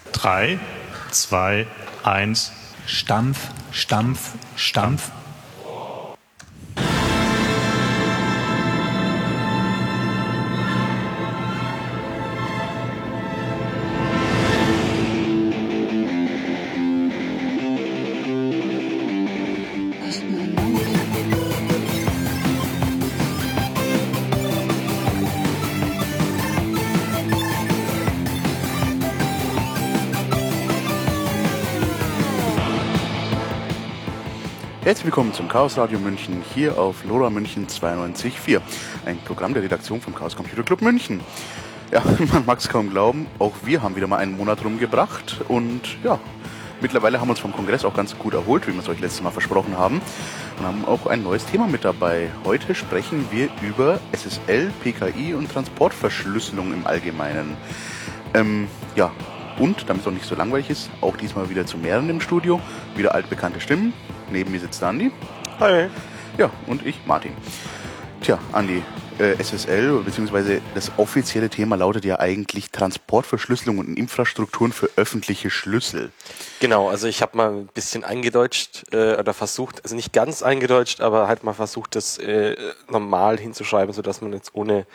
3, 2, 1. Stampf, Stampf, Stampf. Herzlich willkommen zum Chaos Radio München hier auf LoRa München 92.4, ein Programm der Redaktion vom Chaos Computer Club München. Ja, man mag es kaum glauben, auch wir haben wieder mal einen Monat rumgebracht und ja, mittlerweile haben wir uns vom Kongress auch ganz gut erholt, wie wir es euch letztes Mal versprochen haben, und haben auch ein neues Thema mit dabei. Heute sprechen wir über SSL, PKI und Transportverschlüsselung im Allgemeinen. Ja, und, damit es auch nicht so langweilig ist, auch diesmal wieder zu mehreren im Studio, wieder altbekannte Stimmen. Neben mir sitzt Andi. Hi. Ja, und ich, Martin. Tja, Andi, SSL, beziehungsweise das offizielle Thema lautet ja eigentlich Transportverschlüsselung und Infrastrukturen für öffentliche Schlüssel. Genau, also ich habe mal ein bisschen eingedeutscht oder versucht, also nicht ganz eingedeutscht, aber halt mal versucht, das normal hinzuschreiben, sodass man jetzt ohne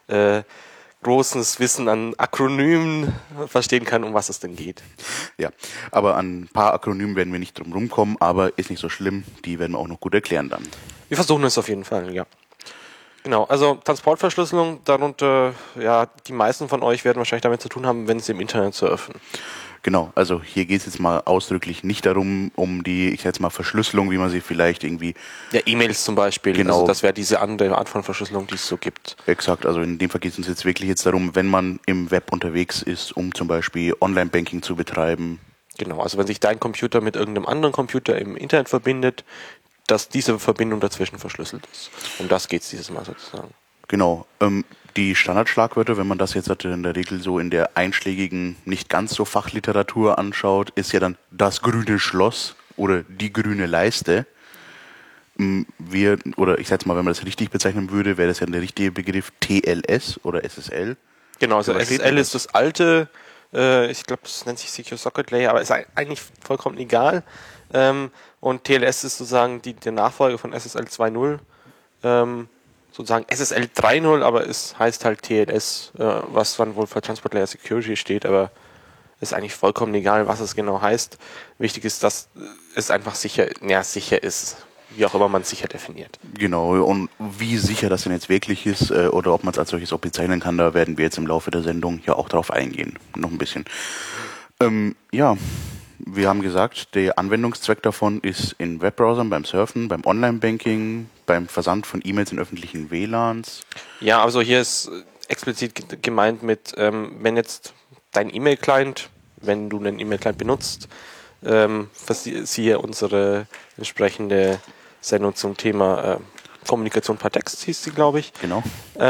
großes Wissen an Akronymen verstehen kann, um was es denn geht. Ja, aber an ein paar Akronymen werden wir nicht drum rumkommen, aber ist nicht so schlimm, die werden wir auch noch gut erklären dann. Wir versuchen es auf jeden Fall, ja. Genau, also Transportverschlüsselung, darunter, ja, die meisten von euch werden wahrscheinlich damit zu tun haben, wenn sie im Internet surfen. Genau, also hier geht es jetzt mal ausdrücklich nicht darum, um die, ich sag jetzt mal, Verschlüsselung, wie man sie vielleicht irgendwie... Ja, E-Mails zum Beispiel, genau. Also das wäre diese andere Art von Verschlüsselung, die es so gibt. Exakt, also in dem Fall geht es uns jetzt wirklich jetzt darum, wenn man im Web unterwegs ist, um zum Beispiel Online-Banking zu betreiben. Genau, also wenn sich dein Computer mit irgendeinem anderen Computer im Internet verbindet, dass diese Verbindung dazwischen verschlüsselt ist. Um das geht es dieses Mal sozusagen. Genau, die Standardschlagwörter, wenn man das jetzt in der Regel so in der einschlägigen, nicht ganz so Fachliteratur anschaut, ist ja dann das grüne Schloss oder die grüne Leiste. Oder ich sag mal, wenn man das richtig bezeichnen würde, wäre das ja der richtige Begriff TLS oder SSL. Genau, also SSL ist das alte, ich glaube, es nennt sich Secure Socket Layer, aber ist eigentlich vollkommen egal. Und TLS ist sozusagen der Nachfolger von SSL 2.0. Sozusagen SSL 3.0, aber es heißt halt TLS, was dann wohl für Transport Layer Security steht, aber ist eigentlich vollkommen egal, was es genau heißt. Wichtig ist, dass es einfach sicher ist, wie auch immer man es sicher definiert. Genau, und wie sicher das denn jetzt wirklich ist oder ob man es als solches auch bezeichnen kann, da werden wir jetzt im Laufe der Sendung ja auch drauf eingehen, noch ein bisschen. Ja, wir haben gesagt, der Anwendungszweck davon ist in Webbrowsern, beim Surfen, beim Online-Banking, beim Versand von E-Mails in öffentlichen WLANs. Ja, also hier ist explizit gemeint mit, wenn jetzt dein E-Mail-Client, wenn du einen E-Mail-Client benutzt, siehe unsere entsprechende Sendung zum Thema Kommunikation per Text, hieß sie, glaube ich. Genau.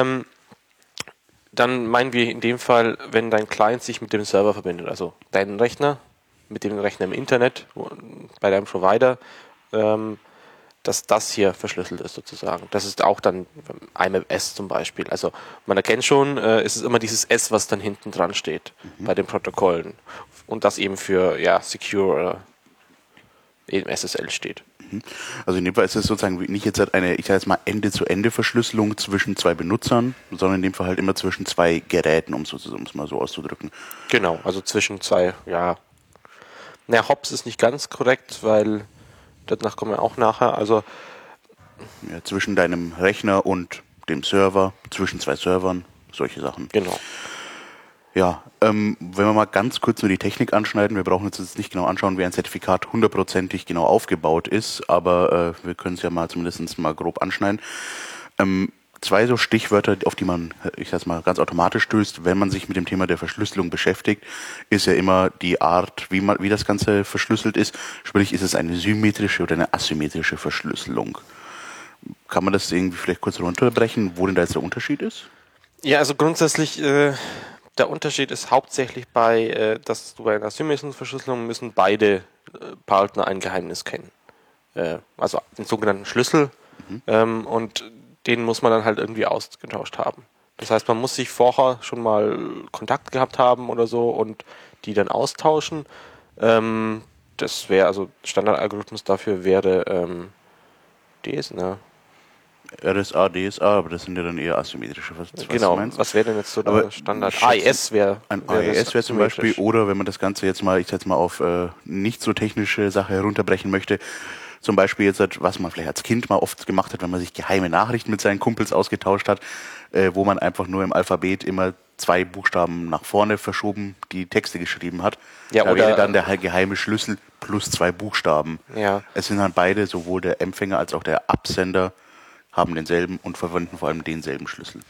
Dann meinen wir in dem Fall, wenn dein Client sich mit dem Server verbindet, also deinen Rechner mit dem Rechner im Internet bei deinem Provider, dass das hier verschlüsselt ist sozusagen. Das ist auch dann IMAP-S zum Beispiel. Also man erkennt schon, es ist immer dieses S, was dann hinten dran steht bei den Protokollen. Und das eben für Secure eben SSL steht. Also in dem Fall ist es sozusagen nicht jetzt eine, ich sage jetzt mal, Ende-zu-Ende-Verschlüsselung zwischen zwei Benutzern, sondern in dem Fall halt immer zwischen zwei Geräten, um es mal so auszudrücken. Genau, also zwischen zwei, Hops ist nicht ganz korrekt, weil danach kommen wir auch nachher, also ja, zwischen deinem Rechner und dem Server, zwischen zwei Servern, solche Sachen. Genau. Ja, wenn wir mal ganz kurz nur die Technik anschneiden, wir brauchen uns jetzt nicht genau anschauen, wie ein Zertifikat hundertprozentig genau aufgebaut ist, aber wir können es ja mal zumindest mal grob anschneiden. Zwei so Stichwörter, auf die man, ich sag's mal, ganz automatisch stößt, wenn man sich mit dem Thema der Verschlüsselung beschäftigt, ist ja immer die Art, wie das Ganze verschlüsselt ist. Sprich, ist es eine symmetrische oder eine asymmetrische Verschlüsselung? Kann man das irgendwie vielleicht kurz runterbrechen, wo denn da jetzt der Unterschied ist? Ja, also grundsätzlich, der Unterschied ist hauptsächlich dass du bei einer symmetrischen Verschlüsselung müssen beide Partner ein Geheimnis kennen. Also den sogenannten Schlüssel. Und den muss man dann halt irgendwie ausgetauscht haben. Das heißt, man muss sich vorher schon mal Kontakt gehabt haben oder so und die dann austauschen. Das wäre, also Standardalgorithmus dafür wäre RSA, DSA, aber das sind ja dann eher asymmetrische. Was genau, meinst du? was wäre denn jetzt so Aber der Standard? ich schätze, AES wäre. Ein AES wäre zum Beispiel, oder wenn man das Ganze jetzt mal, auf nicht so technische Sache herunterbrechen möchte, zum Beispiel jetzt, was man vielleicht als Kind mal oft gemacht hat, wenn man sich geheime Nachrichten mit seinen Kumpels ausgetauscht hat, wo man einfach nur im Alphabet immer 2 Buchstaben nach vorne verschoben die Texte geschrieben hat. Ja, da oder wäre dann der geheime Schlüssel plus 2 Buchstaben. Ja. Es sind dann beide, sowohl der Empfänger als auch der Absender, haben denselben und verwenden vor allem denselben Schlüssel.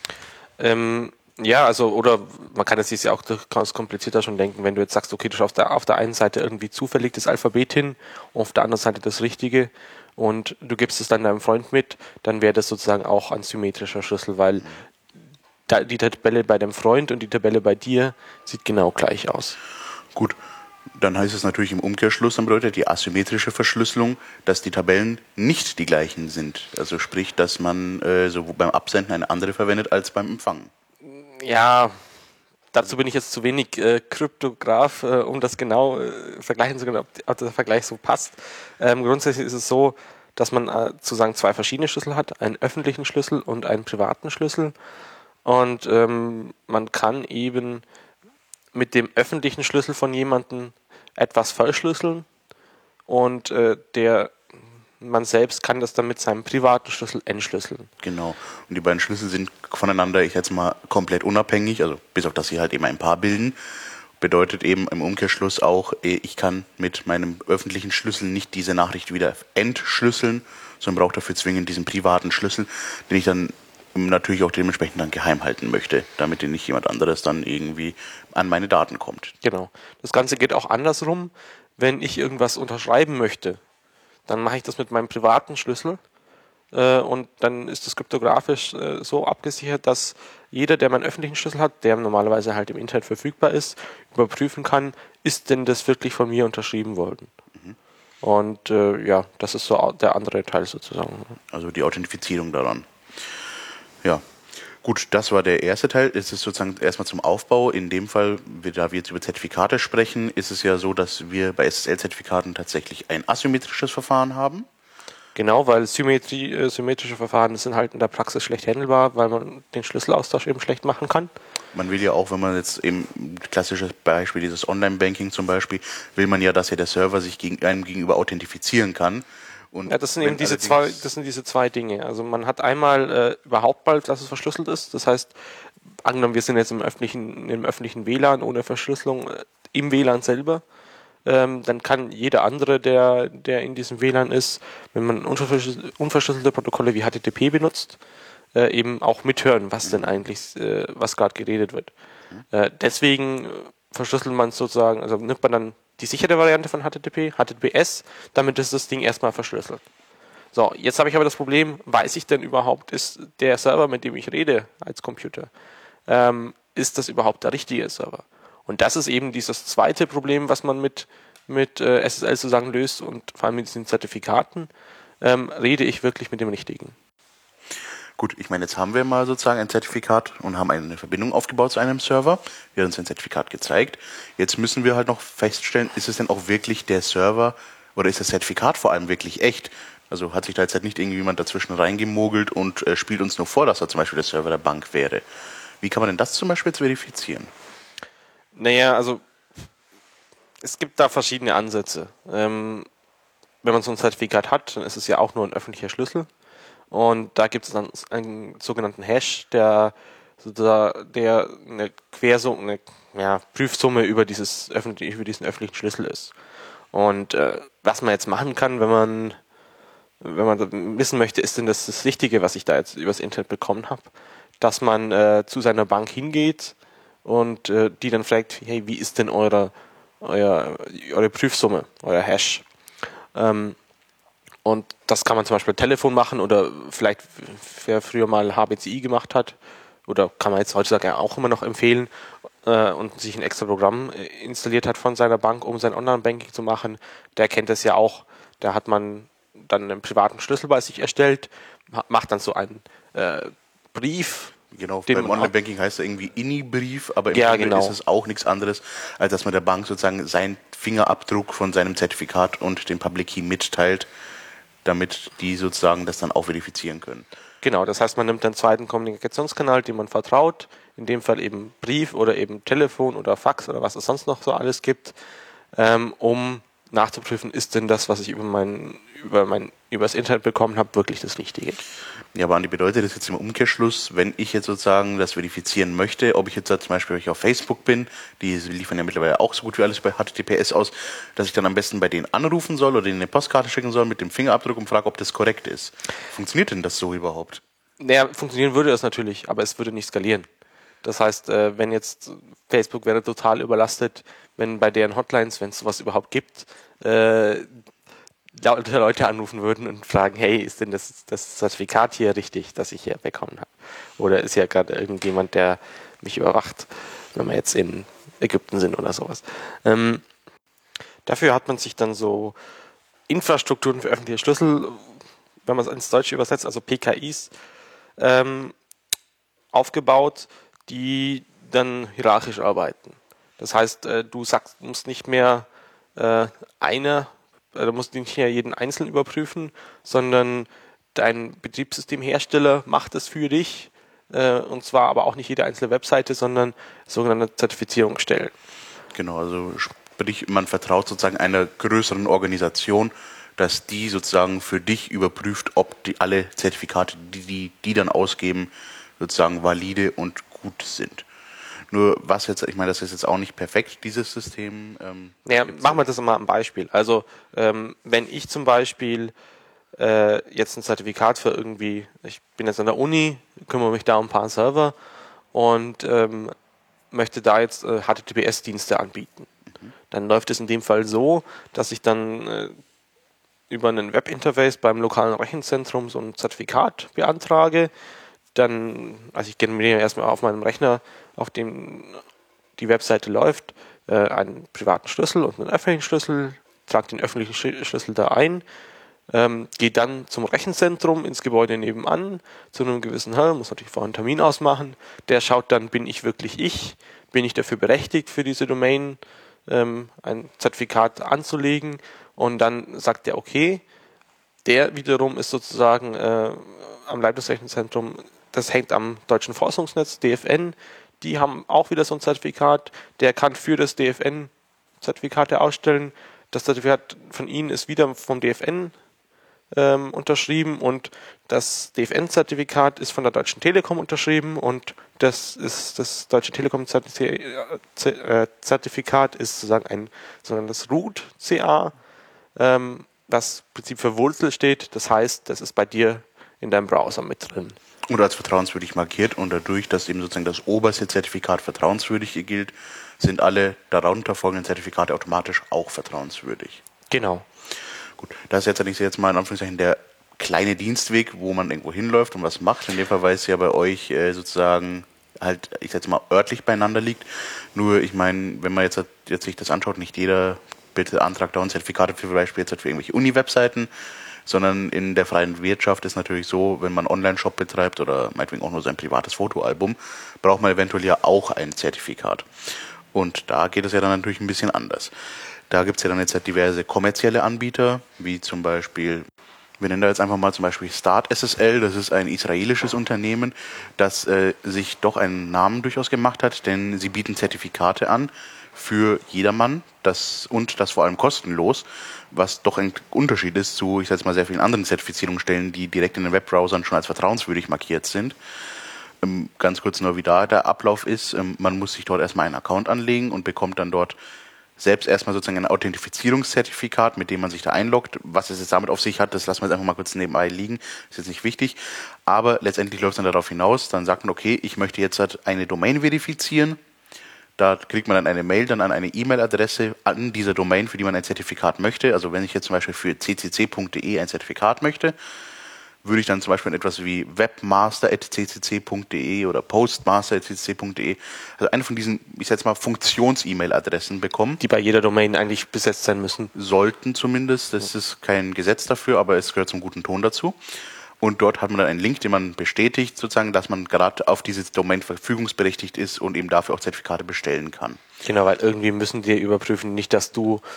Ja, also, oder man kann es sich ja auch durchaus komplizierter schon denken, wenn du jetzt sagst, okay, du schaust auf der einen Seite irgendwie zufällig das Alphabet hin, auf der anderen Seite das Richtige und du gibst es dann deinem Freund mit, dann wäre das sozusagen auch ein symmetrischer Schlüssel, weil die Tabelle bei dem Freund und die Tabelle bei dir sieht genau gleich aus. Gut, dann heißt es natürlich im Umkehrschluss, dann bedeutet die asymmetrische Verschlüsselung, dass die Tabellen nicht die gleichen sind. Also sprich, dass man so beim Absenden eine andere verwendet als beim Empfangen. Ja, dazu bin ich jetzt zu wenig Kryptograph, um das genau vergleichen zu können, ob der Vergleich so passt. Grundsätzlich ist es so, dass man sozusagen 2 verschiedene Schlüssel hat, einen öffentlichen Schlüssel und einen privaten Schlüssel. Und man kann eben mit dem öffentlichen Schlüssel von jemandem etwas verschlüsseln und man selbst kann das dann mit seinem privaten Schlüssel entschlüsseln. Genau. Und die beiden Schlüssel sind voneinander, ich jetzt mal, komplett unabhängig, also bis auf, dass sie halt eben ein Paar bilden. Bedeutet eben im Umkehrschluss auch, ich kann mit meinem öffentlichen Schlüssel nicht diese Nachricht wieder entschlüsseln, sondern brauche dafür zwingend diesen privaten Schlüssel, den ich dann natürlich auch dementsprechend dann geheim halten möchte, damit nicht jemand anderes dann irgendwie an meine Daten kommt. Genau. Das Ganze geht auch andersrum. Wenn ich irgendwas unterschreiben möchte, dann mache ich das mit meinem privaten Schlüssel und dann ist das kryptografisch so abgesichert, dass jeder, der meinen öffentlichen Schlüssel hat, der normalerweise halt im Internet verfügbar ist, überprüfen kann, ist denn das wirklich von mir unterschrieben worden. Und ja, das ist so der andere Teil sozusagen. Also die Authentifizierung daran. Ja, gut, das war der erste Teil. Es ist sozusagen erstmal zum Aufbau. In dem Fall, da wir jetzt über Zertifikate sprechen, ist es ja so, dass wir bei SSL-Zertifikaten tatsächlich ein asymmetrisches Verfahren haben. Genau, weil symmetrische Verfahren sind halt in der Praxis schlecht handelbar, weil man den Schlüsselaustausch eben schlecht machen kann. Man will ja auch, wenn man jetzt eben, klassisches Beispiel, dieses Online-Banking zum Beispiel, will man ja, dass ja der Server sich einem gegenüber authentifizieren kann. Und ja, das sind eben diese zwei Dinge. Also man hat einmal überhaupt mal, dass es verschlüsselt ist. Das heißt, angenommen, wir sind jetzt im öffentlichen WLAN ohne Verschlüsselung im WLAN selber, dann kann jeder andere, der in diesem WLAN ist, wenn man unverschlüsselte Protokolle wie HTTP benutzt, eben auch mithören, was denn eigentlich, was gerade geredet wird. Deswegen verschlüsselt man sozusagen, also nimmt man dann die sichere Variante von HTTP, HTTPS, damit ist das Ding erstmal verschlüsselt. So, jetzt habe ich aber das Problem, weiß ich denn überhaupt, ist der Server, mit dem ich rede als Computer, ist das überhaupt der richtige Server? Und das ist eben dieses zweite Problem, was man mit SSL sozusagen löst und vor allem mit diesen Zertifikaten, rede ich wirklich mit dem Richtigen. Gut, ich meine, jetzt haben wir mal sozusagen ein Zertifikat und haben eine Verbindung aufgebaut zu einem Server. Wir haben uns ein Zertifikat gezeigt. Jetzt müssen wir halt noch feststellen, ist es denn auch wirklich der Server oder ist das Zertifikat vor allem wirklich echt? Also hat sich da jetzt halt nicht irgendjemand dazwischen reingemogelt und spielt uns nur vor, dass er zum Beispiel der Server der Bank wäre. Wie kann man denn das zum Beispiel jetzt verifizieren? Naja, also es gibt da verschiedene Ansätze. Wenn man so ein Zertifikat hat, dann ist es ja auch nur ein öffentlicher Schlüssel. Und da gibt es dann einen sogenannten Hash, der eine Quersumme, Prüfsumme über diesen öffentlichen Schlüssel ist. Und was man jetzt machen kann, wenn man wissen möchte, ist denn das Richtige, was ich da jetzt übers Internet bekommen habe, dass man zu seiner Bank hingeht und die dann fragt, hey, wie ist denn eure Prüfsumme, euer Hash? Und das kann man zum Beispiel per Telefon machen oder vielleicht, wer früher mal HBCI gemacht hat, oder kann man jetzt heutzutage auch immer noch empfehlen und sich ein extra Programm installiert hat von seiner Bank, um sein Online-Banking zu machen, der kennt das ja auch. Da hat man dann einen privaten Schlüssel bei sich erstellt, macht dann so einen Brief Genau, beim Online-Banking heißt er irgendwie INI-Brief, aber im Endeffekt ist es auch nichts anderes, als dass man der Bank sozusagen seinen Fingerabdruck von seinem Zertifikat und den Public Key mitteilt, damit die sozusagen das dann auch verifizieren können. Genau, das heißt, man nimmt einen zweiten Kommunikationskanal, dem man vertraut, in dem Fall eben Brief oder eben Telefon oder Fax oder was es sonst noch so alles gibt, um nachzuprüfen, ist denn das, was ich übers Internet bekommen habe, wirklich das Richtige. Ja, aber Andi, bedeutet das jetzt im Umkehrschluss, wenn ich jetzt sozusagen das verifizieren möchte, ob ich jetzt zum Beispiel auf Facebook bin, die liefern ja mittlerweile auch so gut wie alles bei HTTPS aus, dass ich dann am besten bei denen anrufen soll oder ihnen eine Postkarte schicken soll mit dem Fingerabdruck und frage, ob das korrekt ist. Funktioniert denn das so überhaupt? Naja, funktionieren würde das natürlich, aber es würde nicht skalieren. Das heißt, wenn jetzt Facebook wäre total überlastet, wenn bei deren Hotlines, wenn es sowas überhaupt gibt, Leute anrufen würden und fragen, hey, ist denn das Zertifikat hier richtig, das ich hier bekommen habe? Oder ist ja gerade irgendjemand, der mich überwacht, wenn wir jetzt in Ägypten sind oder sowas. Dafür hat man sich dann so Infrastrukturen für öffentliche Schlüssel, wenn man es ins Deutsche übersetzt, also PKIs, aufgebaut, die dann hierarchisch arbeiten. Das heißt, du musst nicht mehr du musst nicht mehr jeden Einzelnen überprüfen, sondern dein Betriebssystemhersteller macht es für dich, und zwar aber auch nicht jede einzelne Webseite, sondern sogenannte Zertifizierungsstellen. Genau, also sprich, man vertraut sozusagen einer größeren Organisation, dass die sozusagen für dich überprüft, ob alle Zertifikate, die dann ausgeben, sozusagen valide und gut sind. Nur was jetzt, ich meine, das ist jetzt auch nicht perfekt, dieses System. Machen wir das mal am Beispiel. Also wenn ich zum Beispiel jetzt ein Zertifikat für irgendwie, ich bin jetzt an der Uni, kümmere mich da um ein paar Server und möchte da jetzt HTTPS-Dienste anbieten. Dann läuft es in dem Fall so, dass ich dann über ein Webinterface beim lokalen Rechenzentrum so ein Zertifikat beantrage. Dann, also ich generiere erstmal auf meinem Rechner, auf dem die Webseite läuft, einen privaten Schlüssel und einen öffentlichen Schlüssel, trage den öffentlichen Schlüssel da ein, gehe dann zum Rechenzentrum ins Gebäude nebenan, zu einem gewissen Herrn, muss natürlich vorher einen Termin ausmachen, der schaut dann, bin ich wirklich ich, bin ich dafür berechtigt, für diese Domain ein Zertifikat anzulegen, und dann sagt der okay, der wiederum ist sozusagen am Leitungsrechenzentrum, das hängt am deutschen Forschungsnetz, DFN, die haben auch wieder so ein Zertifikat, der kann für das DFN Zertifikate ausstellen. Das Zertifikat von Ihnen ist wieder vom DFN unterschrieben, und das DFN-Zertifikat ist von der Deutschen Telekom unterschrieben, und das Deutsche Telekom-Zertifikat ist sozusagen ein sogenanntes Root-CA, was im Prinzip für Wurzel steht. Das heißt, das ist bei dir in deinem Browser mit drin. Oder als vertrauenswürdig markiert, und dadurch, dass eben sozusagen das oberste Zertifikat vertrauenswürdig gilt, sind alle darunter folgenden Zertifikate automatisch auch vertrauenswürdig. Genau. Gut, das ist jetzt mal in Anführungszeichen der kleine Dienstweg, wo man irgendwo hinläuft und was macht. In dem Fall, weil es ja bei euch sozusagen halt, ich sag jetzt mal, örtlich beieinander liegt. Nur, ich meine, wenn man jetzt sich das anschaut, nicht jeder bitte antragt da ein Zertifikate für Beispiel jetzt für irgendwelche Uni-Webseiten, sondern in der freien Wirtschaft ist natürlich so, wenn man einen Online-Shop betreibt oder meinetwegen auch nur sein privates Fotoalbum, braucht man eventuell ja auch ein Zertifikat. Und da geht es ja dann natürlich ein bisschen anders. Da gibt es ja dann jetzt halt diverse kommerzielle Anbieter, wie zum Beispiel, wir nennen da jetzt einfach mal zum Beispiel Start SSL, das ist ein israelisches Unternehmen, das sich doch einen Namen durchaus gemacht hat, denn sie bieten Zertifikate an für jedermann, das vor allem kostenlos, was doch ein Unterschied ist zu, ich sag jetzt mal, sehr vielen anderen Zertifizierungsstellen, die direkt in den Webbrowsern schon als vertrauenswürdig markiert sind. Ganz kurz nur, wie da der Ablauf ist. Man muss sich dort erstmal einen Account anlegen und bekommt dann dort selbst erstmal sozusagen ein Authentifizierungszertifikat, mit dem man sich da einloggt. Was es jetzt damit auf sich hat, das lassen wir jetzt einfach mal kurz nebenbei liegen. Ist jetzt nicht wichtig. Aber letztendlich läuft es dann darauf hinaus, dann sagt man, okay, ich möchte jetzt halt eine Domain verifizieren. Da kriegt man dann eine Mail dann an eine E-Mail-Adresse an dieser Domain, für die man ein Zertifikat möchte. Also wenn ich jetzt zum Beispiel für ccc.de ein Zertifikat möchte, würde ich dann zum Beispiel etwas wie webmaster@ccc.de oder postmaster@ccc.de, also eine von diesen, ich sag jetzt mal, Funktions-E-Mail-Adressen bekommen. Die bei jeder Domain eigentlich besetzt sein müssen. Sollten zumindest, das ist kein Gesetz dafür, aber es gehört zum guten Ton dazu. Und dort hat man dann einen Link, den man bestätigt, sozusagen, dass man gerade auf dieses Domain verfügungsberechtigt ist und eben dafür auch Zertifikate bestellen kann. Genau, weil irgendwie müssen die überprüfen, nicht, dass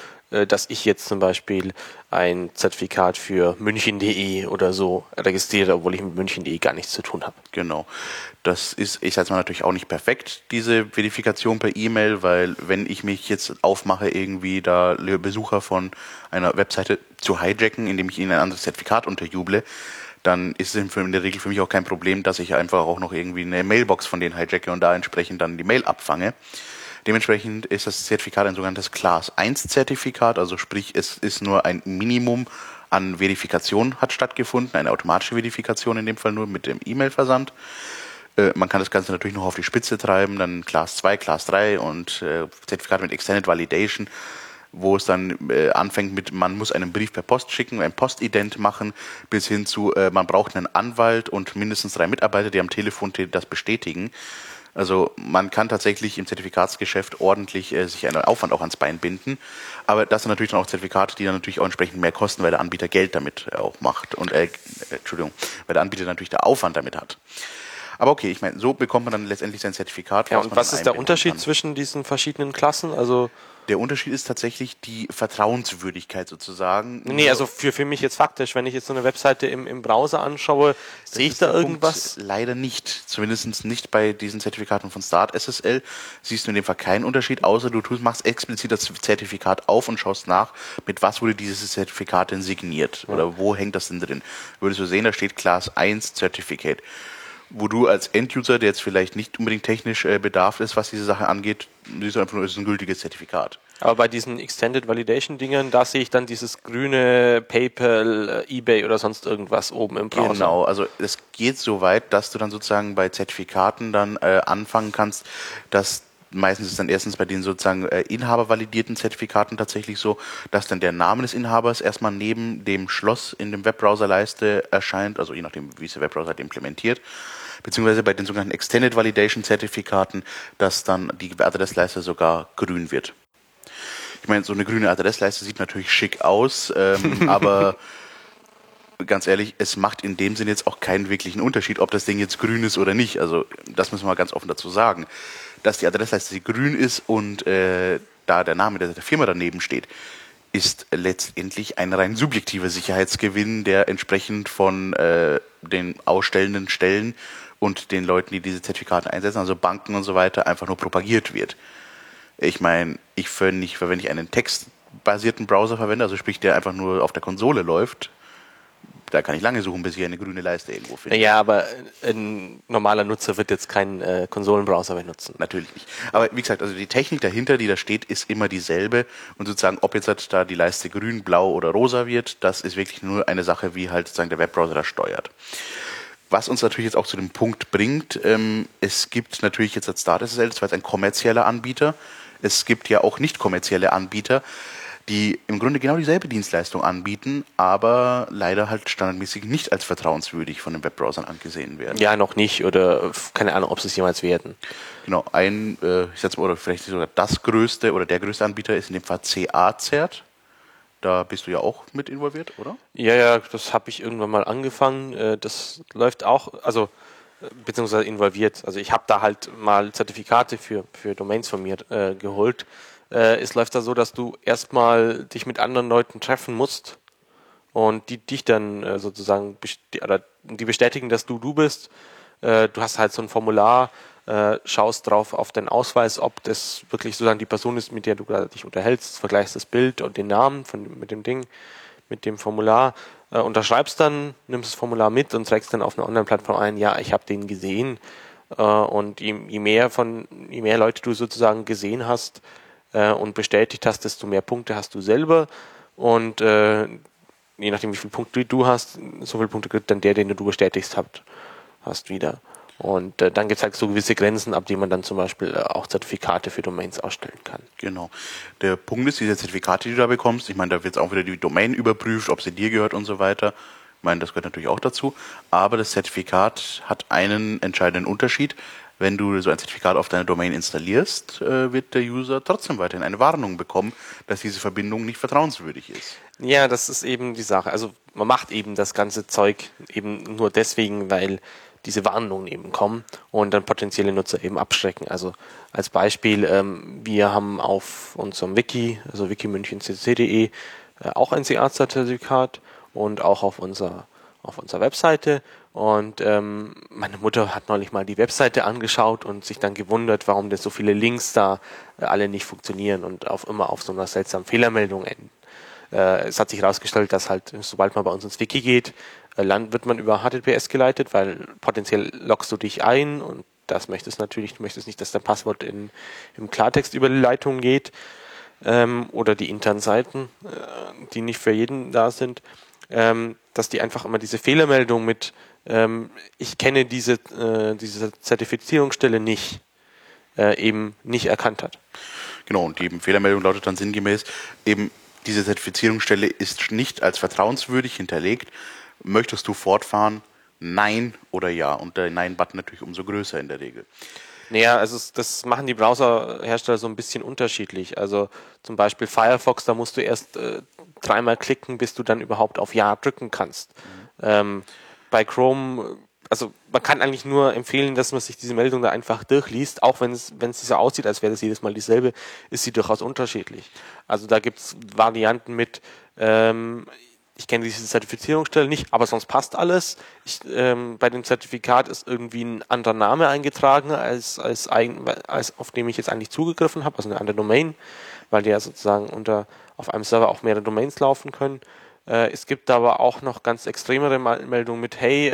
ich jetzt zum Beispiel ein Zertifikat für München.de oder so registriere, obwohl ich mit München.de gar nichts zu tun habe. Genau. Das ist, ich sage mal, natürlich auch nicht perfekt, diese Verifikation per E-Mail, weil wenn ich mich jetzt aufmache, irgendwie da Besucher von einer Webseite zu hijacken, indem ich ihnen ein anderes Zertifikat unterjuble, dann ist es in der Regel für mich auch kein Problem, dass ich einfach auch noch irgendwie eine Mailbox von denen hijacke und da entsprechend dann die Mail abfange. Dementsprechend ist das Zertifikat ein sogenanntes Class 1 Zertifikat, also sprich, es ist nur ein Minimum an Verifikation hat stattgefunden, eine automatische Verifikation in dem Fall nur mit dem E-Mail-Versand. Man kann das Ganze natürlich noch auf die Spitze treiben, dann Class 2, Class 3 und Zertifikat mit Extended Validation, wo es dann anfängt mit, man muss einen Brief per Post schicken, ein Postident machen, bis hin zu, man braucht einen Anwalt und mindestens 3 Mitarbeiter, die am Telefon das bestätigen. Also man kann tatsächlich im Zertifikatsgeschäft ordentlich sich einen Aufwand auch ans Bein binden. Aber das sind natürlich dann auch Zertifikate, die dann natürlich auch entsprechend mehr kosten, weil der Anbieter Geld damit auch macht. Und weil der Anbieter natürlich der Aufwand damit hat. Aber okay, ich meine, so bekommt man dann letztendlich sein Zertifikat. Ja, und was ist der Unterschied zwischen diesen verschiedenen Klassen? Also der Unterschied ist tatsächlich die Vertrauenswürdigkeit sozusagen. Nee, also für mich jetzt faktisch, wenn ich jetzt so eine Webseite im Browser anschaue, sehe ich da irgendwas? Leider nicht. Zumindest nicht bei diesen Zertifikaten von Start SSL. Siehst du in dem Fall keinen Unterschied, außer du machst explizit das Zertifikat auf und schaust nach, mit was wurde dieses Zertifikat denn signiert? Oder wo hängt das denn drin? Würdest du sehen, da steht Class 1 Certificate. Wo du als End-User, der jetzt vielleicht nicht unbedingt technisch bedarf ist, was diese Sache angeht, siehst du einfach nur, es ist ein gültiges Zertifikat. Aber bei diesen Extended Validation Dingern, da sehe ich dann dieses grüne PayPal, eBay oder sonst irgendwas oben im Browser. Genau, also es geht so weit, dass du dann sozusagen bei Zertifikaten dann anfangen kannst, dass meistens ist dann erstens bei den sozusagen inhabervalidierten Zertifikaten tatsächlich so, dass dann der Name des Inhabers erstmal neben dem Schloss in dem Webbrowserleiste erscheint, also je nachdem, wie es der Webbrowser halt implementiert, beziehungsweise bei den sogenannten Extended Validation Zertifikaten, dass dann die Adressleiste sogar grün wird. Ich meine, so eine grüne Adressleiste sieht natürlich schick aus, aber ganz ehrlich, es macht in dem Sinne jetzt auch keinen wirklichen Unterschied, ob das Ding jetzt grün ist oder nicht. Also das müssen wir mal ganz offen dazu sagen. Dass die Adressleiste grün ist und da der Name der Firma daneben steht, ist letztendlich ein rein subjektiver Sicherheitsgewinn, der entsprechend von den ausstellenden Stellen und den Leuten, die diese Zertifikate einsetzen, also Banken und so weiter, einfach nur propagiert wird. Ich meine, wenn ich einen textbasierten Browser verwende, also sprich, der einfach nur auf der Konsole läuft, da kann ich lange suchen, bis ich eine grüne Leiste irgendwo finde. Ja, aber ein normaler Nutzer wird jetzt keinen Konsolenbrowser benutzen. Natürlich nicht. Aber wie gesagt, also die Technik dahinter, die da steht, ist immer dieselbe. Und sozusagen, ob jetzt halt da die Leiste grün, blau oder rosa wird, das ist wirklich nur eine Sache, wie halt sozusagen der Webbrowser das steuert. Was uns natürlich jetzt auch zu dem Punkt bringt, es gibt natürlich jetzt als Start SSL, das war jetzt ein kommerzieller Anbieter. Es gibt ja auch nicht kommerzielle Anbieter, die im Grunde genau dieselbe Dienstleistung anbieten, aber leider halt standardmäßig nicht als vertrauenswürdig von den Webbrowsern angesehen werden. Ja, noch nicht oder keine Ahnung, ob sie es jemals werden. Genau, ich sag mal, oder vielleicht sogar das größte oder der größte Anbieter ist in dem Fall CA-Cert. Da bist du ja auch mit involviert, oder? Ja, das habe ich irgendwann mal angefangen. Das läuft auch, also beziehungsweise involviert. Also ich habe da halt mal Zertifikate für Domains von mir geholt. Es läuft da so, dass du erstmal dich mit anderen Leuten treffen musst und die dich dann sozusagen die bestätigen, dass du bist. Du hast halt so ein Formular, schaust drauf auf den Ausweis, ob das wirklich sozusagen die Person ist, mit der du gerade dich unterhältst, vergleichst das Bild und den Namen mit dem Ding, mit dem Formular, unterschreibst dann, nimmst das Formular mit und trägst dann auf einer Online-Plattform ein, ja, ich habe den gesehen. Und je mehr Leute du sozusagen gesehen hast und bestätigt hast, desto mehr Punkte hast du selber. Und je nachdem, wie viele Punkte du hast, so viele Punkte kriegt dann der, den du bestätigt hast wieder. Und dann gibt es halt so gewisse Grenzen, ab denen man dann zum Beispiel auch Zertifikate für Domains ausstellen kann. Genau. Der Punkt ist, diese Zertifikate, die du da bekommst, ich meine, da wird auch wieder die Domain überprüft, ob sie dir gehört und so weiter. Ich meine, das gehört natürlich auch dazu. Aber das Zertifikat hat einen entscheidenden Unterschied. wenn du so ein Zertifikat auf deiner Domain installierst, wird der User trotzdem weiterhin eine Warnung bekommen, dass diese Verbindung nicht vertrauenswürdig ist. Ja, das ist eben die Sache. Also man macht eben das ganze Zeug eben nur deswegen, weil diese Warnungen eben kommen und dann potenzielle Nutzer eben abschrecken. Also als Beispiel, wir haben auf unserem Wiki, also wiki-münchen.cc.de, auch ein CA-Zertifikat und auch auf unserer Webseite. Und meine Mutter hat neulich mal die Webseite angeschaut und sich dann gewundert, warum denn so viele Links da alle nicht funktionieren und immer auf so einer seltsamen Fehlermeldung enden. Es hat sich herausgestellt, dass halt, sobald man bei uns ins Wiki geht, wird man über HTTPS geleitet, weil potenziell loggst du dich ein und das möchtest natürlich, du möchtest nicht, dass dein Passwort im Klartext über die Leitung geht oder die internen Seiten, die nicht für jeden da sind, dass die einfach immer diese Fehlermeldung mit ich kenne diese Zertifizierungsstelle nicht, eben nicht erkannt hat. Genau, und die Fehlermeldung lautet dann sinngemäß, eben diese Zertifizierungsstelle ist nicht als vertrauenswürdig hinterlegt. Möchtest du fortfahren? Nein oder ja. Und der Nein-Button natürlich umso größer in der Regel. Naja, also das machen die Browserhersteller so ein bisschen unterschiedlich. Also zum Beispiel Firefox, da musst du erst 3-mal klicken, bis du dann überhaupt auf Ja drücken kannst. Bei Chrome, also man kann eigentlich nur empfehlen, dass man sich diese Meldung da einfach durchliest, auch wenn es so aussieht, als wäre das jedes Mal dieselbe, ist sie durchaus unterschiedlich. Also da gibt es Varianten mit, ich kenne diese Zertifizierungsstelle nicht, aber sonst passt alles. Bei dem Zertifikat ist irgendwie ein anderer Name eingetragen, als auf dem ich jetzt eigentlich zugegriffen habe, also eine andere Domain, weil die ja sozusagen auf einem Server auch mehrere Domains laufen können. Es gibt aber auch noch ganz extremere Meldungen mit, hey,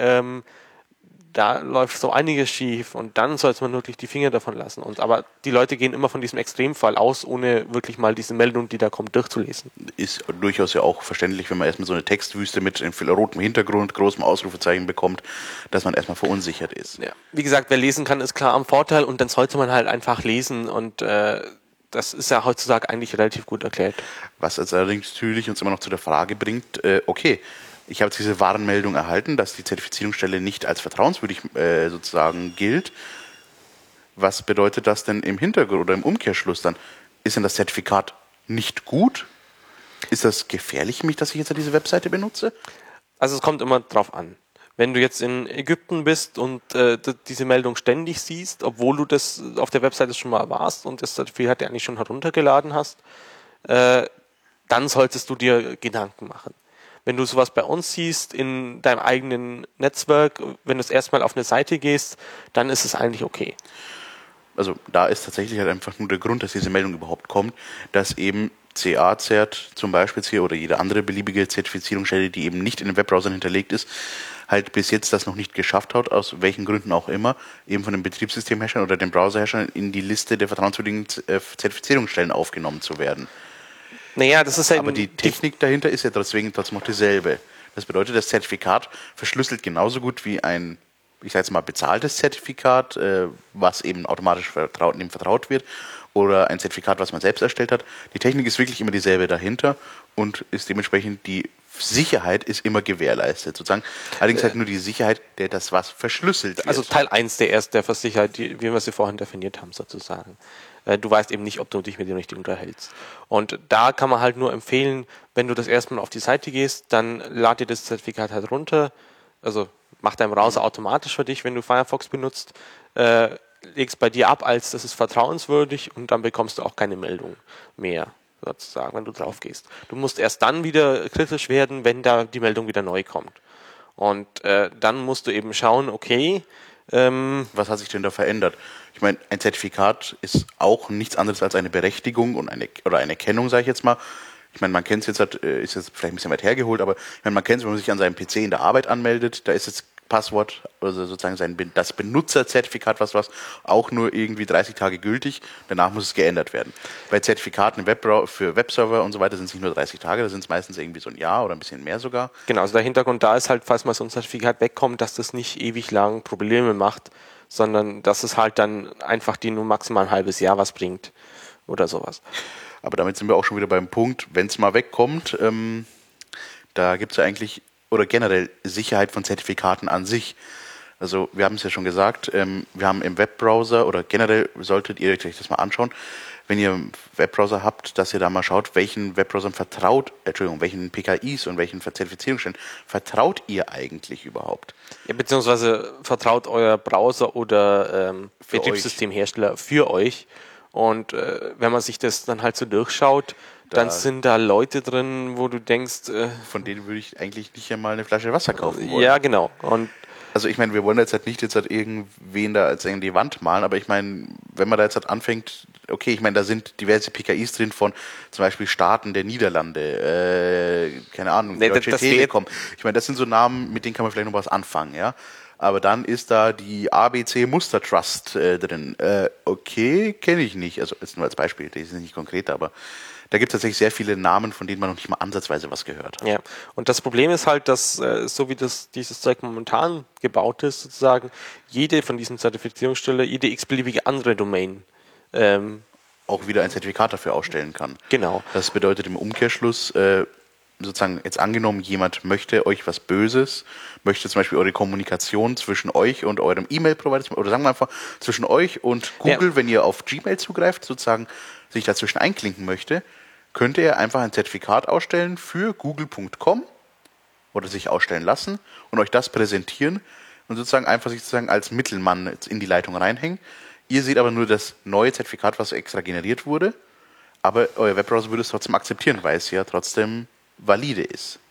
da läuft so einiges schief und dann sollte man wirklich die Finger davon lassen. Aber die Leute gehen immer von diesem Extremfall aus, ohne wirklich mal diese Meldung, die da kommt, durchzulesen. Ist durchaus ja auch verständlich, wenn man erstmal so eine Textwüste mit rotem Hintergrund, großem Ausrufezeichen bekommt, dass man erstmal verunsichert ist. Ja. Wie gesagt, wer lesen kann, ist klar am Vorteil und dann sollte man halt einfach lesen und das ist ja heutzutage eigentlich relativ gut erklärt. Was jetzt allerdings natürlich uns immer noch zu der Frage bringt, okay, ich habe jetzt diese Warnmeldung erhalten, dass die Zertifizierungsstelle nicht als vertrauenswürdig sozusagen gilt. Was bedeutet das denn im Hintergrund oder im Umkehrschluss dann? Ist denn das Zertifikat nicht gut? Ist das gefährlich für mich, dass ich jetzt diese Webseite benutze? Also es kommt immer drauf an. Wenn du jetzt in Ägypten bist und diese Meldung ständig siehst, obwohl du das auf der Webseite schon mal warst und das Zertifikat eigentlich schon heruntergeladen hast, dann solltest du dir Gedanken machen. Wenn du sowas bei uns siehst in deinem eigenen Netzwerk, wenn du es erstmal auf eine Seite gehst, dann ist es eigentlich okay. Also da ist tatsächlich halt einfach nur der Grund, dass diese Meldung überhaupt kommt, dass eben CA-Cert zum Beispiel hier oder jede andere beliebige Zertifizierungsstelle, die eben nicht in den Webbrowsern hinterlegt ist, halt bis jetzt das noch nicht geschafft hat, aus welchen Gründen auch immer, eben von den Betriebssystemherstellern oder den Browserherstellern in die Liste der vertrauenswürdigen Zertifizierungsstellen aufgenommen zu werden. Naja, das ist ja aber die Technik dahinter ist ja trotzdem noch dieselbe. Das bedeutet, das Zertifikat verschlüsselt genauso gut wie ein, ich sage jetzt mal, bezahltes Zertifikat, was eben automatisch vertraut wird, oder ein Zertifikat, was man selbst erstellt hat. Die Technik ist wirklich immer dieselbe dahinter und ist dementsprechend die Sicherheit ist immer gewährleistet, sozusagen. Allerdings halt nur die Sicherheit, der das was verschlüsselt wird. Also Teil 1 der Versicherheit, wie wir sie vorhin definiert haben, sozusagen. Du weißt eben nicht, ob du dich mit dem richtig unterhältst. Und da kann man halt nur empfehlen, wenn du das erstmal auf die Seite gehst, dann lad dir das Zertifikat halt runter, also mach dein Browser automatisch für dich, wenn du Firefox benutzt, legst bei dir ab, als das ist vertrauenswürdig und dann bekommst du auch keine Meldung mehr, sozusagen, wenn du drauf gehst. Du musst erst dann wieder kritisch werden, wenn da die Meldung wieder neu kommt. Und dann musst du eben schauen, okay, was hat sich denn da verändert? Ich meine, ein Zertifikat ist auch nichts anderes als eine Berechtigung und eine Erkennung, sage ich jetzt mal. Ich meine, man kennt es jetzt, ist jetzt vielleicht ein bisschen weit hergeholt, aber ich meine, man kennt es, wenn man sich an seinem PC in der Arbeit anmeldet, da ist jetzt Passwort, also sozusagen das Benutzerzertifikat, was auch nur irgendwie 30 Tage gültig, danach muss es geändert werden. Bei Zertifikaten für Webserver und so weiter sind es nicht nur 30 Tage, da sind es meistens irgendwie so ein Jahr oder ein bisschen mehr sogar. Genau, also der Hintergrund da ist halt, falls mal so ein Zertifikat wegkommt, dass das nicht ewig lang Probleme macht, sondern dass es halt dann einfach dir nur maximal ein halbes Jahr was bringt oder sowas. Aber damit sind wir auch schon wieder beim Punkt, wenn es mal wegkommt, da gibt es ja eigentlich, oder generell Sicherheit von Zertifikaten an sich. Also wir haben es ja schon gesagt, wir haben im Webbrowser oder generell solltet ihr euch das mal anschauen, wenn ihr einen Webbrowser habt, dass ihr da mal schaut, welchen Webbrowsern welchen PKIs und welchen Zertifizierungsstellen vertraut ihr eigentlich überhaupt? Ja, beziehungsweise vertraut euer Browser oder Für Betriebssystemhersteller für euch. Und wenn man sich das dann halt so durchschaut, dann sind da Leute drin, wo du denkst... von denen würde ich eigentlich nicht einmal eine Flasche Wasser kaufen wollen. Ja, genau. Und also ich meine, wir wollen jetzt halt nicht irgendwen da als in die Wand malen, aber ich meine, wenn man da jetzt halt anfängt, okay, ich meine, da sind diverse PKIs drin von zum Beispiel Staaten der Niederlande, keine Ahnung, Deutsche Telekom. Ich meine, das sind so Namen, mit denen kann man vielleicht noch was anfangen, ja. Aber dann ist da die ABC Muster Trust drin. Okay, kenne ich nicht. Also jetzt nur als Beispiel, die sind nicht konkret, aber da gibt es tatsächlich sehr viele Namen, von denen man noch nicht mal ansatzweise was gehört hat. ja, und das Problem ist halt, dass so wie dieses Zeug momentan gebaut ist, sozusagen, jede von diesen Zertifizierungsstellen, jede x-beliebige andere Domain auch wieder ein Zertifikat dafür ausstellen kann. Genau. Das bedeutet im Umkehrschluss, sozusagen jetzt angenommen, jemand möchte euch was Böses, möchte zum Beispiel eure Kommunikation zwischen euch und eurem E-Mail-Provider, oder sagen wir einfach zwischen euch und Google, wenn ihr auf Gmail zugreift, sozusagen sich dazwischen einklinken möchte, könnte er einfach ein Zertifikat ausstellen für google.com oder sich ausstellen lassen und euch das präsentieren und sozusagen einfach sich sozusagen als Mittelmann in die Leitung reinhängen. Ihr seht aber nur das neue Zertifikat, was extra generiert wurde, aber euer Webbrowser würde es trotzdem akzeptieren, weil es ja trotzdem valide ist.